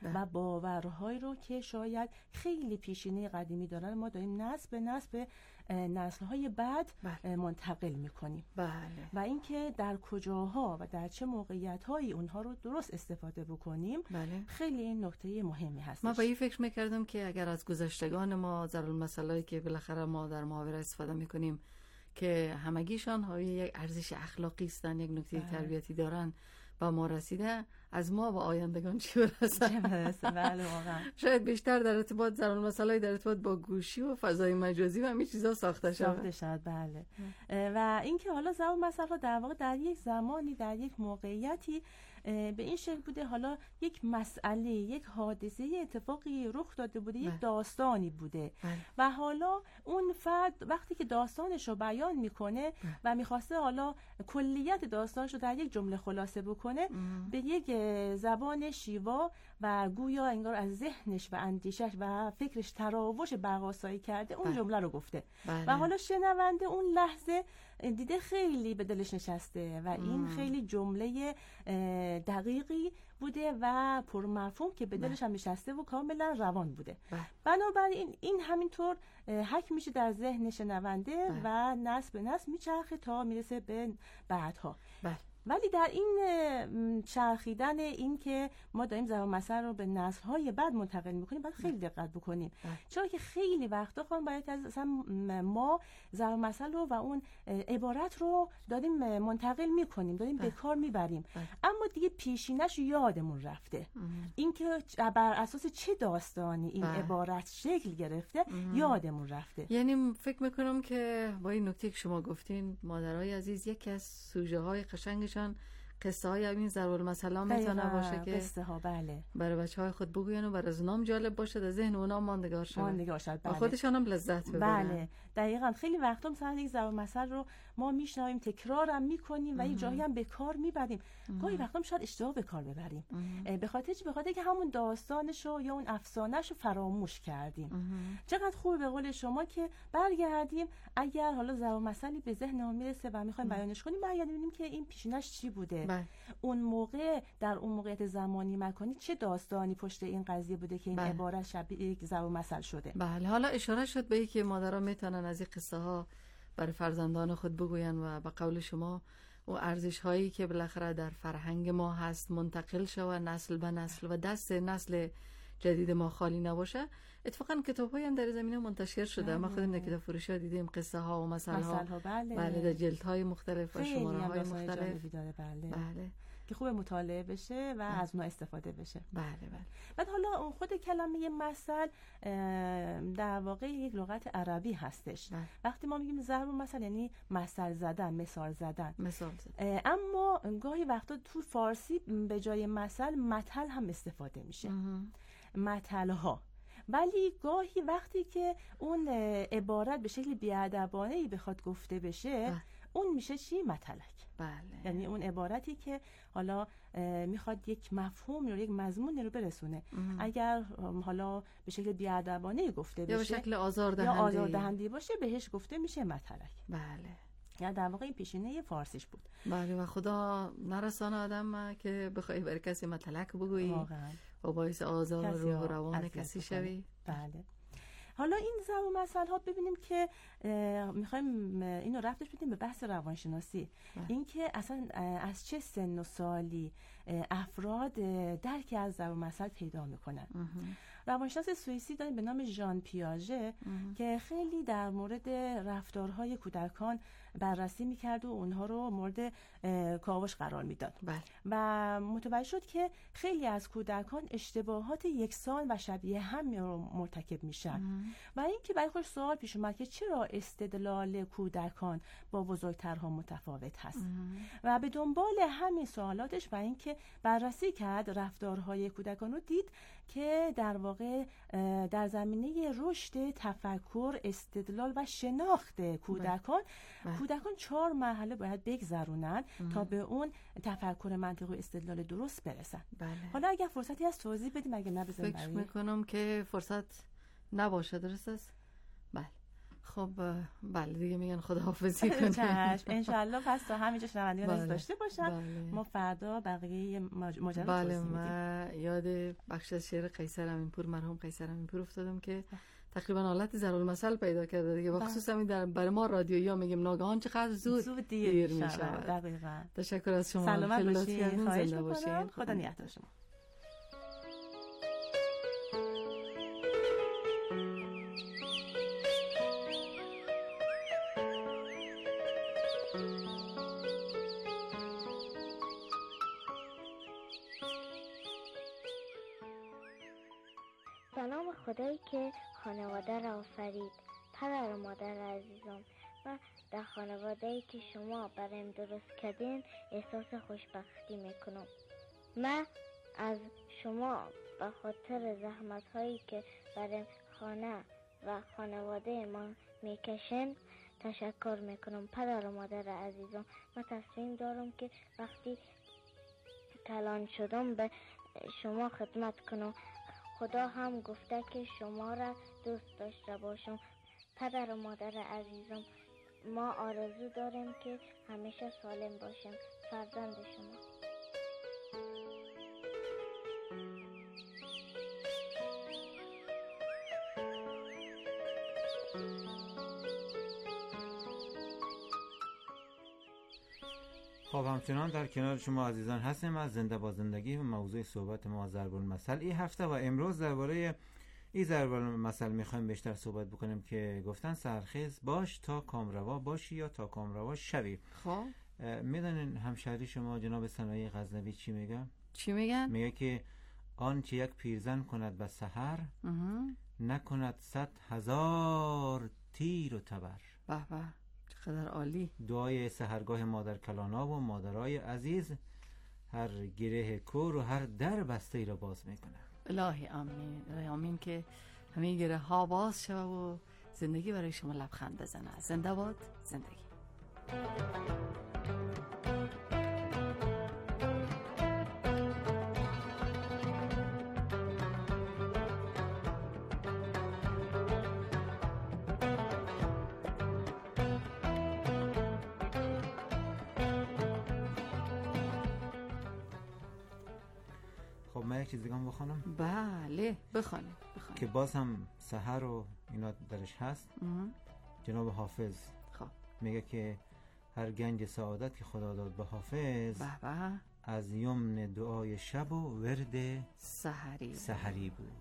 و باورهایی رو که شاید خیلی پیشینه قدیمی دارن ما داریم نسل به نسل به نسل‌های بعد منتقل می‌کنیم. و اینکه در کجاها و در چه موقعیت‌هایی اونها رو درست استفاده بکنیم خیلی این نکته مهمی هست. ما با این فکر می‌کردم که اگر از گذشتگان ما ضرورالمثلایی که بالاخره ما در محاوره استفاده می‌کنیم که همگیشان های یک ارزش اخلاقی هستند، یک نکته تربیتی دارن و ما رسیده، از ما و آیندگان چی برسه؟ بله واقعا. شاید بیشتر در ارتباط ضرورالمثلای در ارتباط با گوشی و فضای مجازی و همین چیزا ساخته شد. بله. و اینکه حالا ضرورالمثل‌ها در واقع در یک زمانی در یک موقعیتی به این شکل بوده، حالا یک مسئله، یک حادثه، اتفاقی رخ داده بوده، یک داستانی بوده و حالا اون فرد وقتی که داستانش رو بیان میکنه و میخواسته حالا کلیت داستانش رو در یک جمله خلاصه بکنه به یک زبان شیوا و گویا انگار از ذهنش و اندیشش و فکرش تراوش برق‌آسایی کرده اون جمله رو گفته و حالا شنونده اون لحظه دیده خیلی به دلش نشسته و این خیلی جمله دقیقی بوده و پرمفهوم که به دلش هم نشسته و کاملا روان بوده. بنابراین این همینطور حک میشه در ذهن شنونده و نسل به نسل میچرخه تا میرسه به بعدها. ولی در این چرخیدن این که ما داریم ضرورالمثل رو به نسل‌های بعد منتقل می‌کنیم باید خیلی دقت بکنیم، چرا که خیلی وقتا باید اصلا ما ضرورالمثل رو و اون عبارت رو داریم منتقل می‌کنیم، داریم به کار می‌بریم، اما دیگه پیشینش یادمون رفته. این که بر اساس چه داستانی این عبارت شکل گرفته یادمون رفته. یعنی فکر می‌کنم که با این نکته که شما گفتین مادرای عزیز، یکی از سوژه‌های قشنگ قصه های این ضرورالمثل میتونه باشه که قصه ها برای بچهای خود بگوین و برای از اونام جالب باشه، در ذهن اونا ماندگار شد و خودشان هم لذت ببرن. بله دقیقاً. خیلی وقتا مثلا یک ضرورالمثل رو ما میشنویم تکرارم میکنیم و یک جایی هم به کار میبریم، گاهی وقتا شاید اشتباه به کار ببریم به خاطر چی؟ به خاطر که همون داستانشو یا اون افسانه‌شو فراموش کردیم. چقدر خوبه به قول شما که برگردیم، اگر حالا ضرورالمثلی به ذهن ما میرسه و میخوایم بیانش کنیم برگردیم ببینیم که این پیشینش چی بوده، اون موقع در اون موقعیت زمانی مکانی چه داستانی پشت این قضیه بوده که این عبارت شبیه یک ضرورالمثل شده. بله. حالا اشاره شد به اینکه مادرها میتونن از این قصه ها برای فرزندان خود بگوین و به قول شما و ارزش هایی که بالاخره در فرهنگ ما هست منتقل شوه نسل به نسل و دست نسل جدید ما خالی نباشه. اتفاقا کتاب‌هایی هم در زمینه منتشر شده. ما خودمون در کتاب فروشی دیدیم قصه ها و مثل ها بله در جلدهای مختلف و شماره‌های مختلف بله که خوب مطالعه بشه و از اونها استفاده بشه. بله. بعد حالا خود کلمه مثل در واقع یک لغت عربی هستش. وقتی ما میگیم ضرورالمثل یعنی مثل زدن، مثال زدن. اما گاهی وقتا تو فارسی به جای مثل هم استفاده میشه. مثل ها. ولی گاهی وقتی که اون عبارت به شکل بی‌ادبانه‌ای بخواد گفته بشه اون میشه چی؟ مطلق. بله. یعنی اون عبارتی که حالا میخواد یک مفهوم یا یک مضمون رو برسونه. اگر حالا به شکل بی‌ادبانه‌ای گفته بشه یا به شکل آزاردهنده باشه بهش گفته میشه مطلق. بله. یا در واقع این پیشینه فارسیش بود. بله و خدا نرسانه آدم که بخوای برای کسی مطلق بگویی و باعث آزار روح و روان کسی شوی. بله. حالا این ضرورالمثل ها ببینیم که میخوایم اینو ربطش بدیم به بحث روانشناسی. این که اصلا از چه سن و سالی افراد درکی از ضرورالمثل پیدا میکنن. روانشناس سوئیسی داریم به نام ژان پیاژه که خیلی در مورد رفتارهای کودکان بررسی میکرد و اونها رو مورد کاوش قرار میداد و متوجه شد که خیلی از کودکان اشتباهات یکسان و شبیه هم مرتکب میشن و اینکه برای خودش سوال پیش اومد که چرا استدلال کودکان با بزرگترها متفاوت هست و به دنبال همین سوالاتش و اینکه بررسی کرد رفتارهای کودکان رو دید که در واقع در زمینه رشد تفکر، استدلال و شناخت کودکان 4 مرحله باید بگذرونن تا به اون تفکر منطقی و استدلال درست برسن. حالا اگر فرصتی هست توضیح بدیم، اگه نه بزنیم. فکر میکنم که فرصت نباشه. درست است؟ بله. خب بله دیگه میگن خداحافظی کنیم. چشم انشالله. پس تا همینجا شنوندگان عزیز داشته باشن. ما فردا بقیه ماجرا بله من یاد بخش از شعر قیصر امینپور، مرحوم قیصر امینپور افتادم که تقریبا حالت ضرب‌المثل پیدا کرده دیگه. بخصوص همین برای ما رادیویی میگیم ناگهان چقدر زود دیر میشه. دقیقاً. تشکر از شما. سلامت باشید. خواهش می‌کنم. خدا نگهدار شما. سلام خدایی که خانواده را آفرید، پدر و مادر عزیزم، و در خانواده‌ای که شما برایم درست کردین احساس خوشبختی میکنم. من از شما به خاطر زحمت‌هایی که برای خانه و خانواده ما میکشن تشکر میکنم. پدر و مادر عزیزم، من تصمیم دارم که وقتی کلان شدم به شما خدمت کنم. خدا هم گفته که شما را دوست داشته باشم. پدر و مادر عزیزم، ما آرزو داریم که همیشه سالم باشیم. فرزند شما. خب همچنان در کنار شما عزیزان هستیم از زنده با زندگی و موضوع صحبت ما ضرب المثل این هفته، و امروز درباره این ضرب المثل میخوایم بیشتر صحبت بکنیم که گفتن سرخیز باش تا کامروا باشی یا تا کامروا شوی. خب میدونین همشهری شما جناب ثنایی غزنوی چی میگه؟ چی میگن؟ میگه که آنچه یک پیرزن کند به سحر نکند 100,000 تیر و تبر. به به چقدر عالی. دعای سحرگاه مادر کلانا و مادرای عزیز هر گره کور و هر در بسته ای را باز میکنه. الهی آمین. الهی آمین که همه گره ها باز شود و زندگی برای شما لبخند بزنه. زنده باد زندگی. یک چیز دیگه هم بخونم؟ بله بخونیم که باز هم سحر و اینا درش هست. جناب حافظ خب میگه که هر گنج سعادت که خدا داد به حافظ از یمن دعای شب و ورد سحری بود.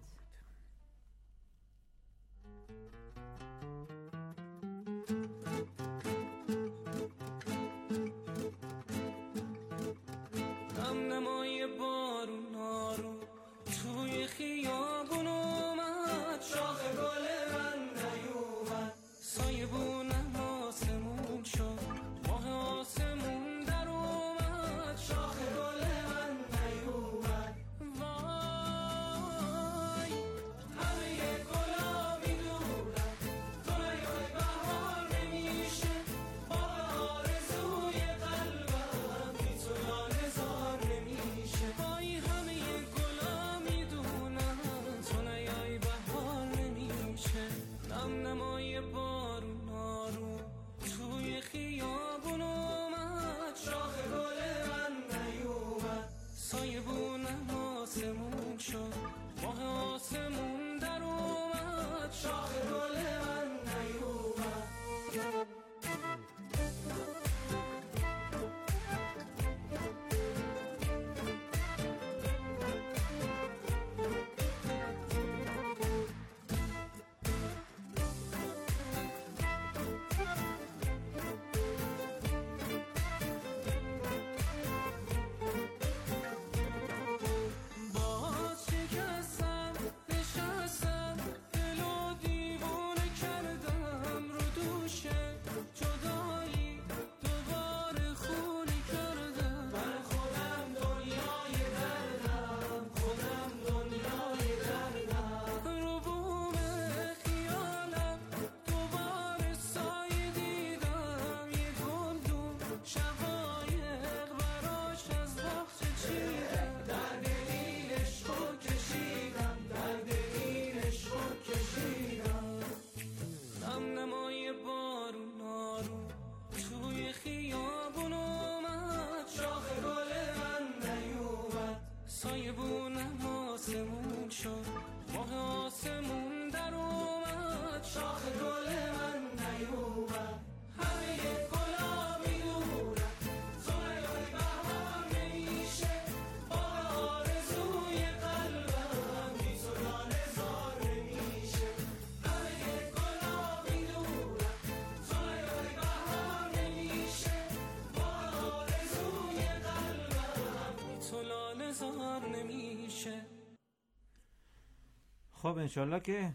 شاخ گل من نیومد همه گلا میدونم زلیای بهار نمیشه باغ آرزوی قلبم بی زلال زار نمیشه همه گلا میدونم زلیای بهار نمیشه باغ آرزوی قلبم بی زلال زار نمیشه. خب انشالله که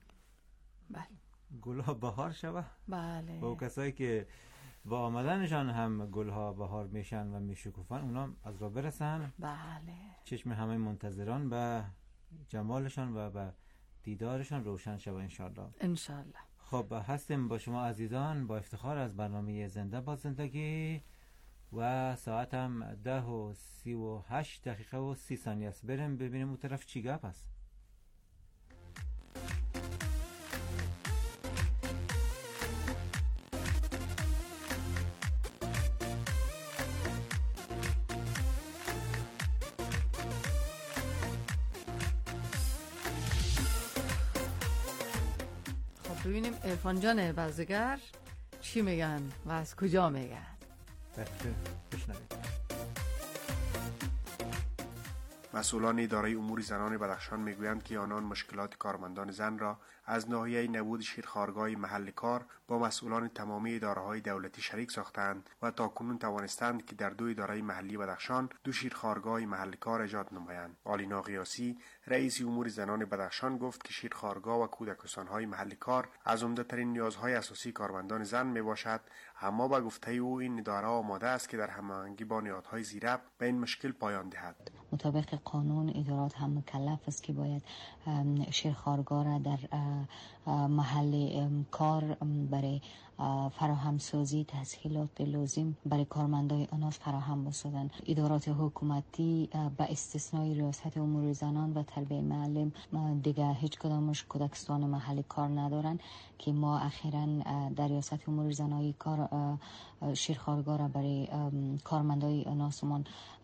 گلها بهار شوه. بله. و کسایی که با آمدنشان هم گلها بهار میشن و میشکوفن اونا از را برسن. بله. چشم همه منتظران به جمالشان و به دیدارشان روشن شوه انشالله. انشالله. خب هستیم با شما عزیزان با افتخار از برنامه زنده با زندگی و ساعت هم 10:38 و 30 ثانیه است. بریم ببینیم اون طرف چی گپ است. ببینیم عرفان جان بازیگر چی میگن و از کجا میگن. بشنوید. مسئولان اداره امور زنان بدخشان میگویند که آنان مشکلات کارمندان زن را از ناحیه نبود شیرخوارگاه محل کار با مسئولان تمامی اداره‌های دولتی شریک ساختند و تاکنون توانستند که در 2 اداره محلی بدخشان 2 شیرخوارگاه محل کار ایجاد نمایند. آلینا قیاسی رئیس امور زنان بدخشان گفت که شیرخوارگاه و کودکستان‌های محل کار از عمده‌ترین نیازهای اساسی کارمندان زن میباشد، اما با گفته او این اداره آماده است که در هماهنگی با نهادهای زیربط به این مشکل پایان دهد. مطابق قانون ادارات هم مکلف است که باید شیرخوارگاه را در محل کار برای فراهم سازی تسهیلات لازم برای کارمندای آنها فراهم بسازند. ادارات حکومتی به استثنای ریاست امور زنان و تربیت معلم دیگه هیچ کدامش کودکستان محل کار ندارن که ما اخیراً در ریاست امور زنان کار شیرخوارگاه را برای کارمندای آنها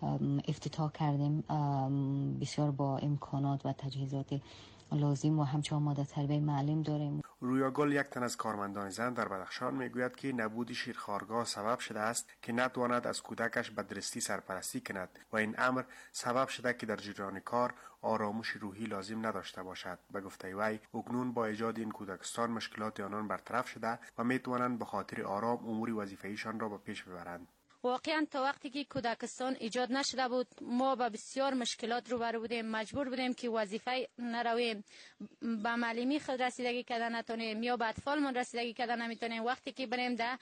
افتتاح کردیم، بسیار با امکانات و تجهیزات لازم و همچنان ماده تربیت معلم داریم. رویا گل یک تن از کارمندان زن در بدخشان میگوید که نبود شیرخوارگاه سبب شده است که نتواند از کودکش به درستی سرپرستی کند و این امر سبب شده که در جریان کار آرامش روحی لازم نداشته باشد. به گفته وی اکنون با ایجاد این کودکستان مشکلات آنان برطرف شده و میتوانند به خاطر آرام امور وظیفه‌ایشان را به پیش ببرند. واقعا تا وقتی که کودکستان ایجاد نشده بود ما با بسیار مشکلات روبرو بودیم، مجبور بودیم که وظیفه نرویم، به معلمی خود رسیدگی کردن نتونیم یا به اطفالمون رسیدگی کردن نمیتونیم. وقتی که بریم در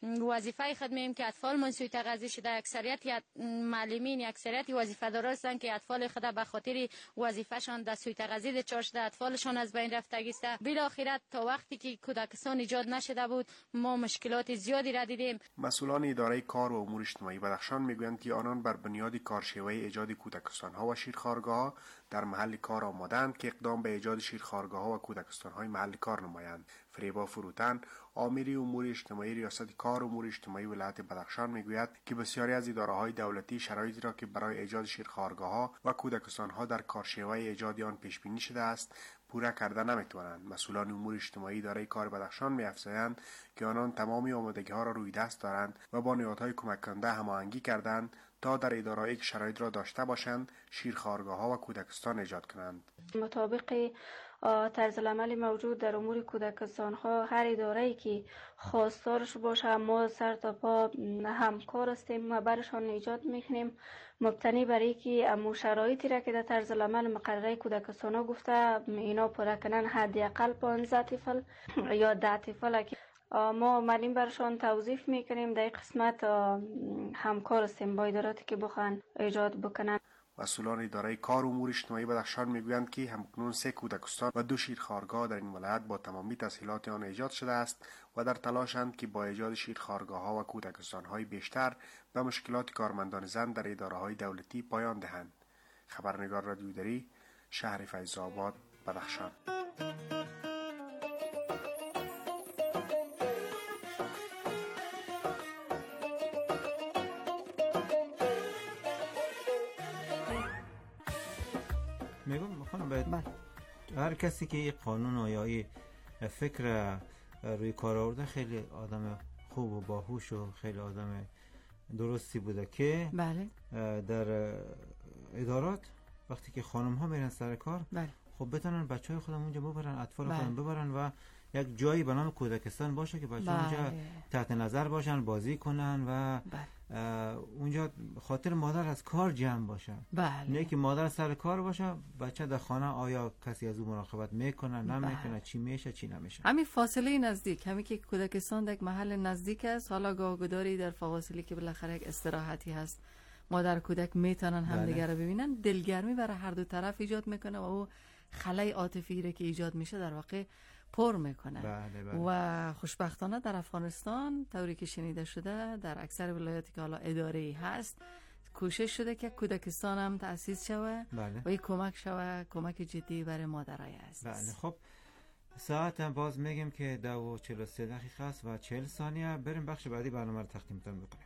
وظیفه خود مییم که اطفالمون سوی تغذیه شده، اکثریت معلمین اکثریت وظیفه دار هستند که اطفال خود به خاطر وظیفه‌شان در سوی تغذیه دچار شده، اطفالشان از بین رفتگی است. بالاخره تا وقتی که کودکستان ایجاد نشده بود ما مشکلات زیادی را دیدیم. مسئولان اداره کار و امور اجتماعی بدخشان میگویند که آنان بر بنیاد کارشیوه ایجاد کودکستان‌ها و شیرخوارگاه‌ها در محل کار آمادند که اقدام به ایجاد شیرخوارگاه‌ها و کودکستان‌های محل کار نمایند. فریبا فروتن آمری امور اجتماعی ریاست کار و امور اجتماعی ولایت بدخشان میگوید که بسیاری از اداره‌های دولتی شرایطی را که برای ایجاد شیرخوارگاه‌ها و کودکستان‌ها در کارشیوه ایجاد آن پیش بینی شده است پورا کرده نمیتوانند. مسئولان امور اجتماعی اداره کار بدخشان می‌افزایند که آنان تمامی آمادگی‌ها را روی دست دارند و با نهادهای کمک کننده هماهنگی کردند تا در اداره‌ای که شرایط را داشته باشند شیرخوارگاه‌ها و کودکستان ایجاد کنند. مطابق طرز العمل موجود در امور کودکستان ها هر اداره‌ای که خواستارش باشه ما سر تا پا همکار هستیم و برشان ایجاد میکنیم، مبتنی بر اینکه امو شرایطی را که در طرز العمل مقرره کودکستان ها گفته اینا پوره کنن، حداقل 15 طفل یا 10 طفل که ما معلم برشان توظیف میکنیم. در این قسمت همکار هستیم با اداراتی که بخوان ایجاد بکنن. مسئولان اداره کار و امور اجتماعی بدخشان میگویند که همکنون 3 کودکستان و 2 شیرخوارگاه در این ولایت با تمامی تسهیلات آن ایجاد شده است و در تلاشند که با ایجاد شیرخوارگاه‌ها و کودکستان‌های بیشتر به مشکلات کارمندان زن در اداره‌های دولتی پایان دهند. خبرنگار رادیو دری، شهر فیض آباد، بدخشان. میگم خانم باید هر کسی که این قانون یا این فکر روی کار آورده خیلی آدم خوب و باهوش و خیلی آدم درستی بوده که بله در ادارات وقتی که خانم ها میرن سر کار بله خب بتونن بچه های خودم اونجا ببرن، اطفال بله. خودم ببرن و یک جایی به نام کودکستان باشه که بچه بله. اونجا تحت نظر باشن، بازی کنن و اونجا خاطر مادر از کار جمع باشه. بله. نه که مادر سر کار باشه بچه در خانه آیا کسی از او مراقبت میکنه نمیکنه، چی میشه چی نمیشه. همین فاصله نزدیک، همین که کودکستان در یک محل نزدیک است، حالا گاهگداری در فواصلی که بالاخره یک استراحتی هست مادر کودک میتونن همدیگه رو ببینن، دلگرمی برای هر دو طرف ایجاد میکنه و او خلای عاطفی رو که ایجاد میشه در واقع پر میکنه. بله. و خوشبختانه در افغانستان طوری که شنیده شده در اکثر ولایاتی که حالا اداره‌ای هست کوشش شده که کودکستان هم تأسیس شوه بله. و یک کمک شوه، کمک جدی برای مادرای عزیز. بله. خب ساعت هم باز میگیم که 2:43 دقیقه است و 40 ثانیه. بریم بخش بعدی برنامه رو تقدیمتون بکنیم.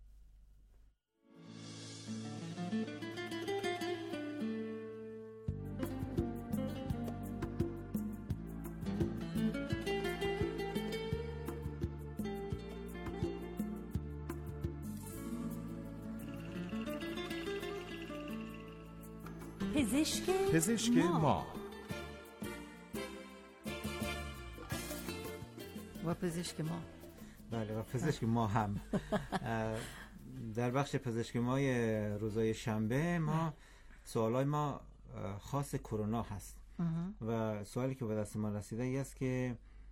پزشک ما و پزشک ما. بله و پزشک ما هم در بخش پزشک مای روزای شنبه ما سوالای ما خاص کرونا هست و سوالی که به دست ما رسیده ای است که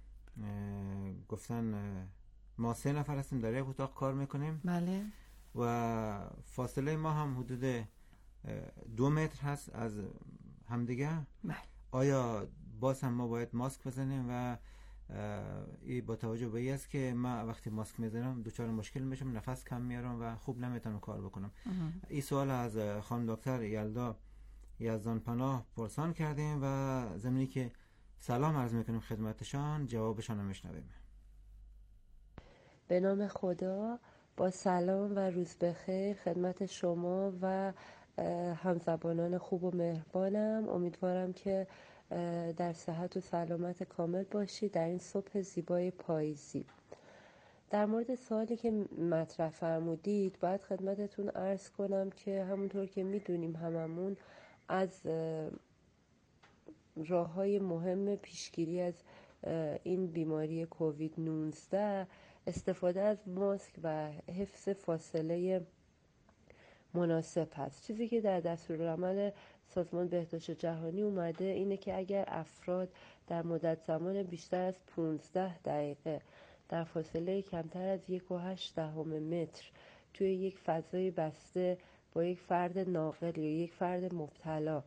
گفتن ما 3 نفر هستیم در یک اتاق کار میکنیم. بله. و فاصله ما هم حدود 2 متر هست از همدیگه. بله. آیا باز هم ما باید ماسک بزنیم و این با توجه به این است که ما وقتی ماسک میزنم دچار مشکل میشم، نفس کم میارم و خوب نمیتونم کار بکنم. این سوال از خانم دکتر یلدا یزدان پناه پرسان کردیم و ضمنی که سلام عرض میکنیم خدمتشان، جوابشان رو میشنویم. به نام خدا، با سلام و روز بخیر خدمت شما و همزبانان خوب و مهربانم. امیدوارم که در صحت و سلامت کامل باشید در این صبح زیبای پاییزی. در مورد سوالی که مطرح فرمودید باید خدمتتون عرض کنم که همونطور که میدونیم هممون از راه‌های مهم پیشگیری از این بیماری کووید 19 استفاده از ماسک و حفظ فاصله مناسب هست. چیزی که در دستورالعمل سازمان بهداشت جهانی اومده اینه که اگر افراد در مدت زمان بیشتر از 15 دقیقه در فاصله کمتر از 1.8 متر توی یک فضای بسته با یک فرد ناقل یا یک فرد مبتلا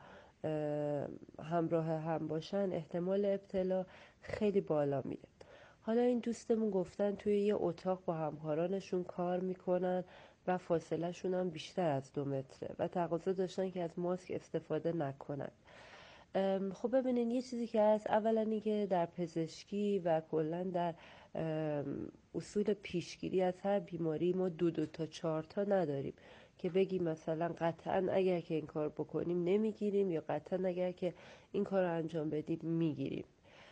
همراه هم باشن، احتمال ابتلا خیلی بالا میره. حالا این دوستمون گفتن توی یه اتاق با همکارانشون کار میکنن و فاصله شون هم بیشتر از 2 متره و تقاضا داشتن که از ماسک استفاده نکنن. خب ببینین یه چیزی که هست، اولا اینکه در پزشکی و کلا در اصول پیشگیری از هر بیماری ما 2 تا 4 تا نداریم که بگیم مثلا قطعا اگر که این کار بکنیم نمیگیریم یا قطعا اگر که این کار رو انجام بدیم میگیریم.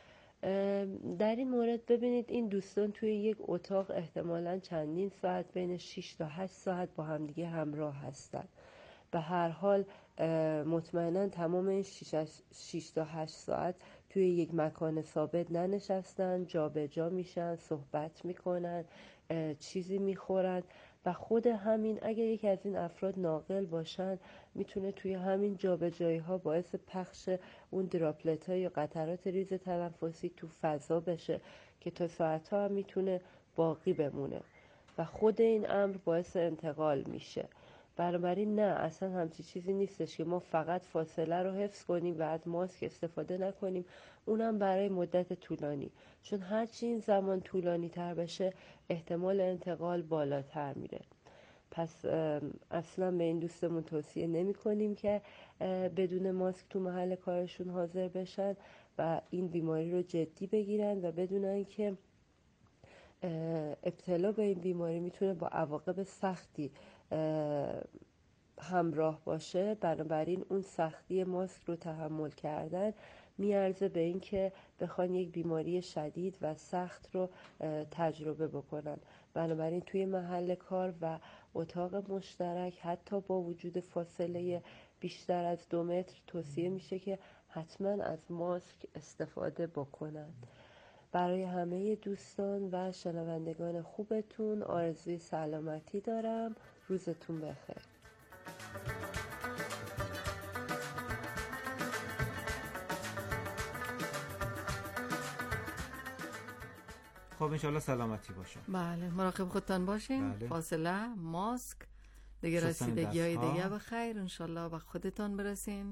در این مورد ببینید این دوستان توی یک اتاق احتمالاً چندین ساعت بین 6 تا 8 ساعت با همدیگه همراه هستن. به هر حال مطمئناً تمام این 6 تا 8 ساعت توی یک مکان ثابت ننشستن، جا به جا میشن، صحبت میکنن، چیزی میخورن و خود همین اگر یکی از این افراد ناقل باشن میتونه توی همین جابجایی ها باعث پخش اون دراپلت ها یا قطرات ریز تنفسی تو فضا بشه که تا ساعت ها هم میتونه باقی بمونه و خود این امر باعث انتقال میشه. بنابراین نه، اصلا همچی چیزی نیستش که ما فقط فاصله رو حفظ کنیم و از ماسک استفاده نکنیم، اونم برای مدت طولانی، چون هرچی این زمان طولانی تر بشه احتمال انتقال بالاتر میره. پس اصلا به این دوستمون توصیه نمی کنیم که بدون ماسک تو محل کارشون حاضر بشن و این بیماری رو جدی بگیرن و بدونن که ابتلا به این بیماری میتونه با عواقب سختی همراه باشه. بنابراین اون سختی ماسک رو تحمل کردن میارزه به این که بخوان یک بیماری شدید و سخت رو تجربه بکنن. بنابراین توی محل کار و اتاق مشترک حتی با وجود فاصله بیشتر از 2 متر توصیه میشه که حتما از ماسک استفاده بکنند. برای همه دوستان و شنوندگان خوبتون آرزوی سلامتی دارم. روزتون بخیر. خب انشالله سلامتی باشه. بله، مراقب خودتان باشین. بله. فاصله، ماسک، دیگه رسیدگی های دیگه بخیر. انشالله به خودتان برسین.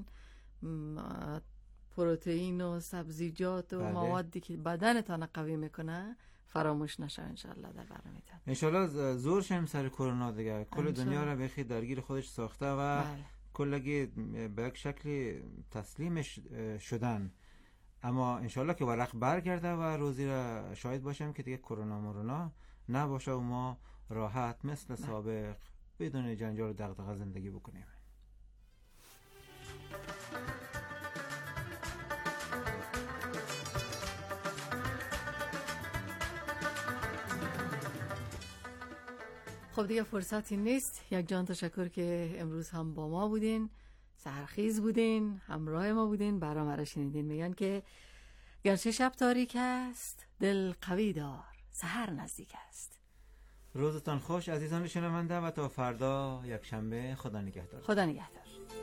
پروتئین و سبزیجات و موادی که بدنتان قوی میکنه فراموش نشه انشالله در برنامه‌تان. انشالله زور شیم سر کرونا دیگه. کل دنیا را به خیر درگیر خودش ساخته و کلگی به یک شکلی تسلیمش شدن، اما انشالله که ورق برگرده و روزی را شاهد باشم که دیگه کرونا نباشه و ما راحت مثل سابق بدون جنجال و دغدغه زندگی بکنیم. خب دیگه فرصتی نیست. یک جان تشکر که امروز هم با ما بودین، سحرخیز بودین، همراه ما بودین، برنامه را شنیدین. میگن که گرچه شب تاریک است دل قوی دار، سحر نزدیک است. روزتان خوش عزیزان شنونده و تا فردا یک شنبه. خدا نگهدار. خدا نگهدار.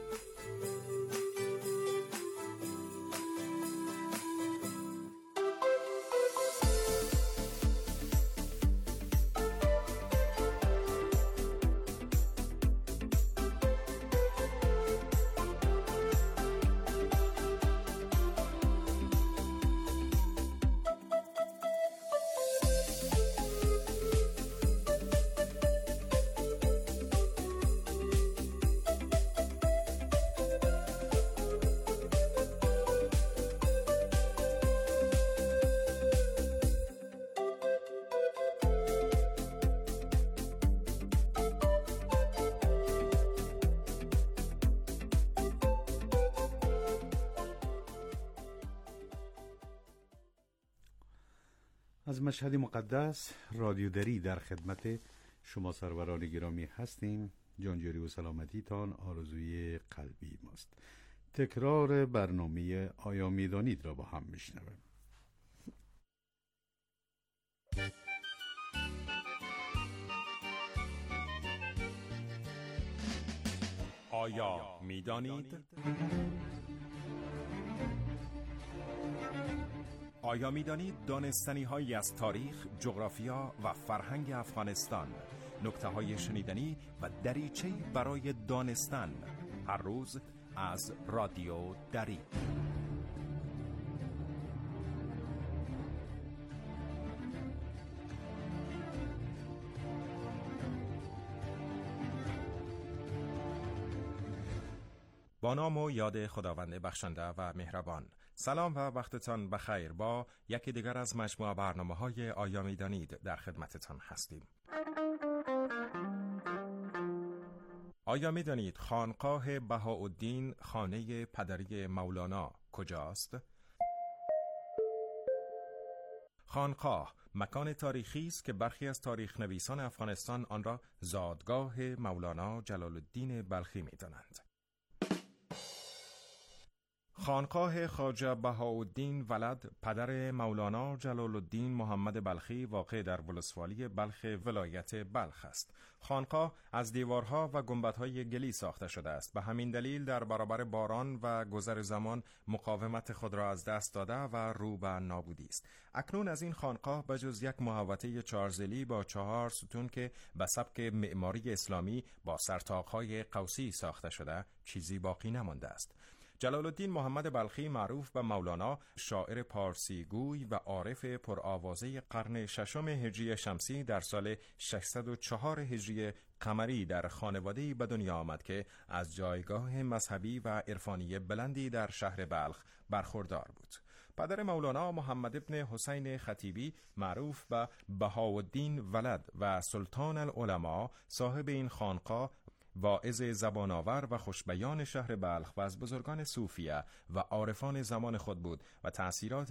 از مشهد مقدس رادیو دری در خدمت شما سروران گرامی هستیم. جانجوری و سلامتیتان آرزوی قلبی ماست. تکرار برنامه آیا میدانید را با هم میشنویم. آیا میدانید؟ آیا میدانید دانستنی هایی از تاریخ، جغرافیا و فرهنگ افغانستان، نکته های شنیدنی و دریچه برای دانستن، هر روز از رادیو دری. با نام و یاد خداوند بخشنده و مهربان. سلام و وقتتان بخیر. با یکی دیگر از مجموعه برنامه‌های آیا میدانید در خدمتتان هستیم. آیا میدانید خانقاه بهاءالدین خانه پدری مولانا کجاست؟ خانقاه مکان تاریخی است که برخی از تاریخ نویسان افغانستان آن را زادگاه مولانا جلال الدین بلخی می‌دانند. خانقاه خواجه بهاءالدین ولد پدر مولانا جلال الدین محمد بلخی واقع در ولسوالی بلخ ولایت بلخ است. خانقاه از دیوارها و گنبدهای گلی ساخته شده است. به همین دلیل در برابر باران و گذر زمان مقاومت خود را از دست داده و رو به نابودی است. اکنون از این خانقاه بجز یک محوطه 4 ضلعی با 4 ستون که به سبک معماری اسلامی با سرطاقهای قوسی ساخته شده چیزی باقی نمانده است. جلال الدین محمد بلخی معروف به مولانا، شاعر پارسی گوی و عارف پرآوازه قرن 6 هجری شمسی در سال 604 هجری قمری در خانواده‌ای به دنیا آمد که از جایگاه مذهبی و عرفانی بلندی در شهر بلخ برخوردار بود. پدر مولانا محمد ابن حسین خطیبی معروف به بهاءالدین ولد و سلطان العلماء صاحب این خانقاه واعظ زبان‌آور و خوشبیان شهر بلخ و از بزرگان صوفیه و عارفان زمان خود بود و تأثیرات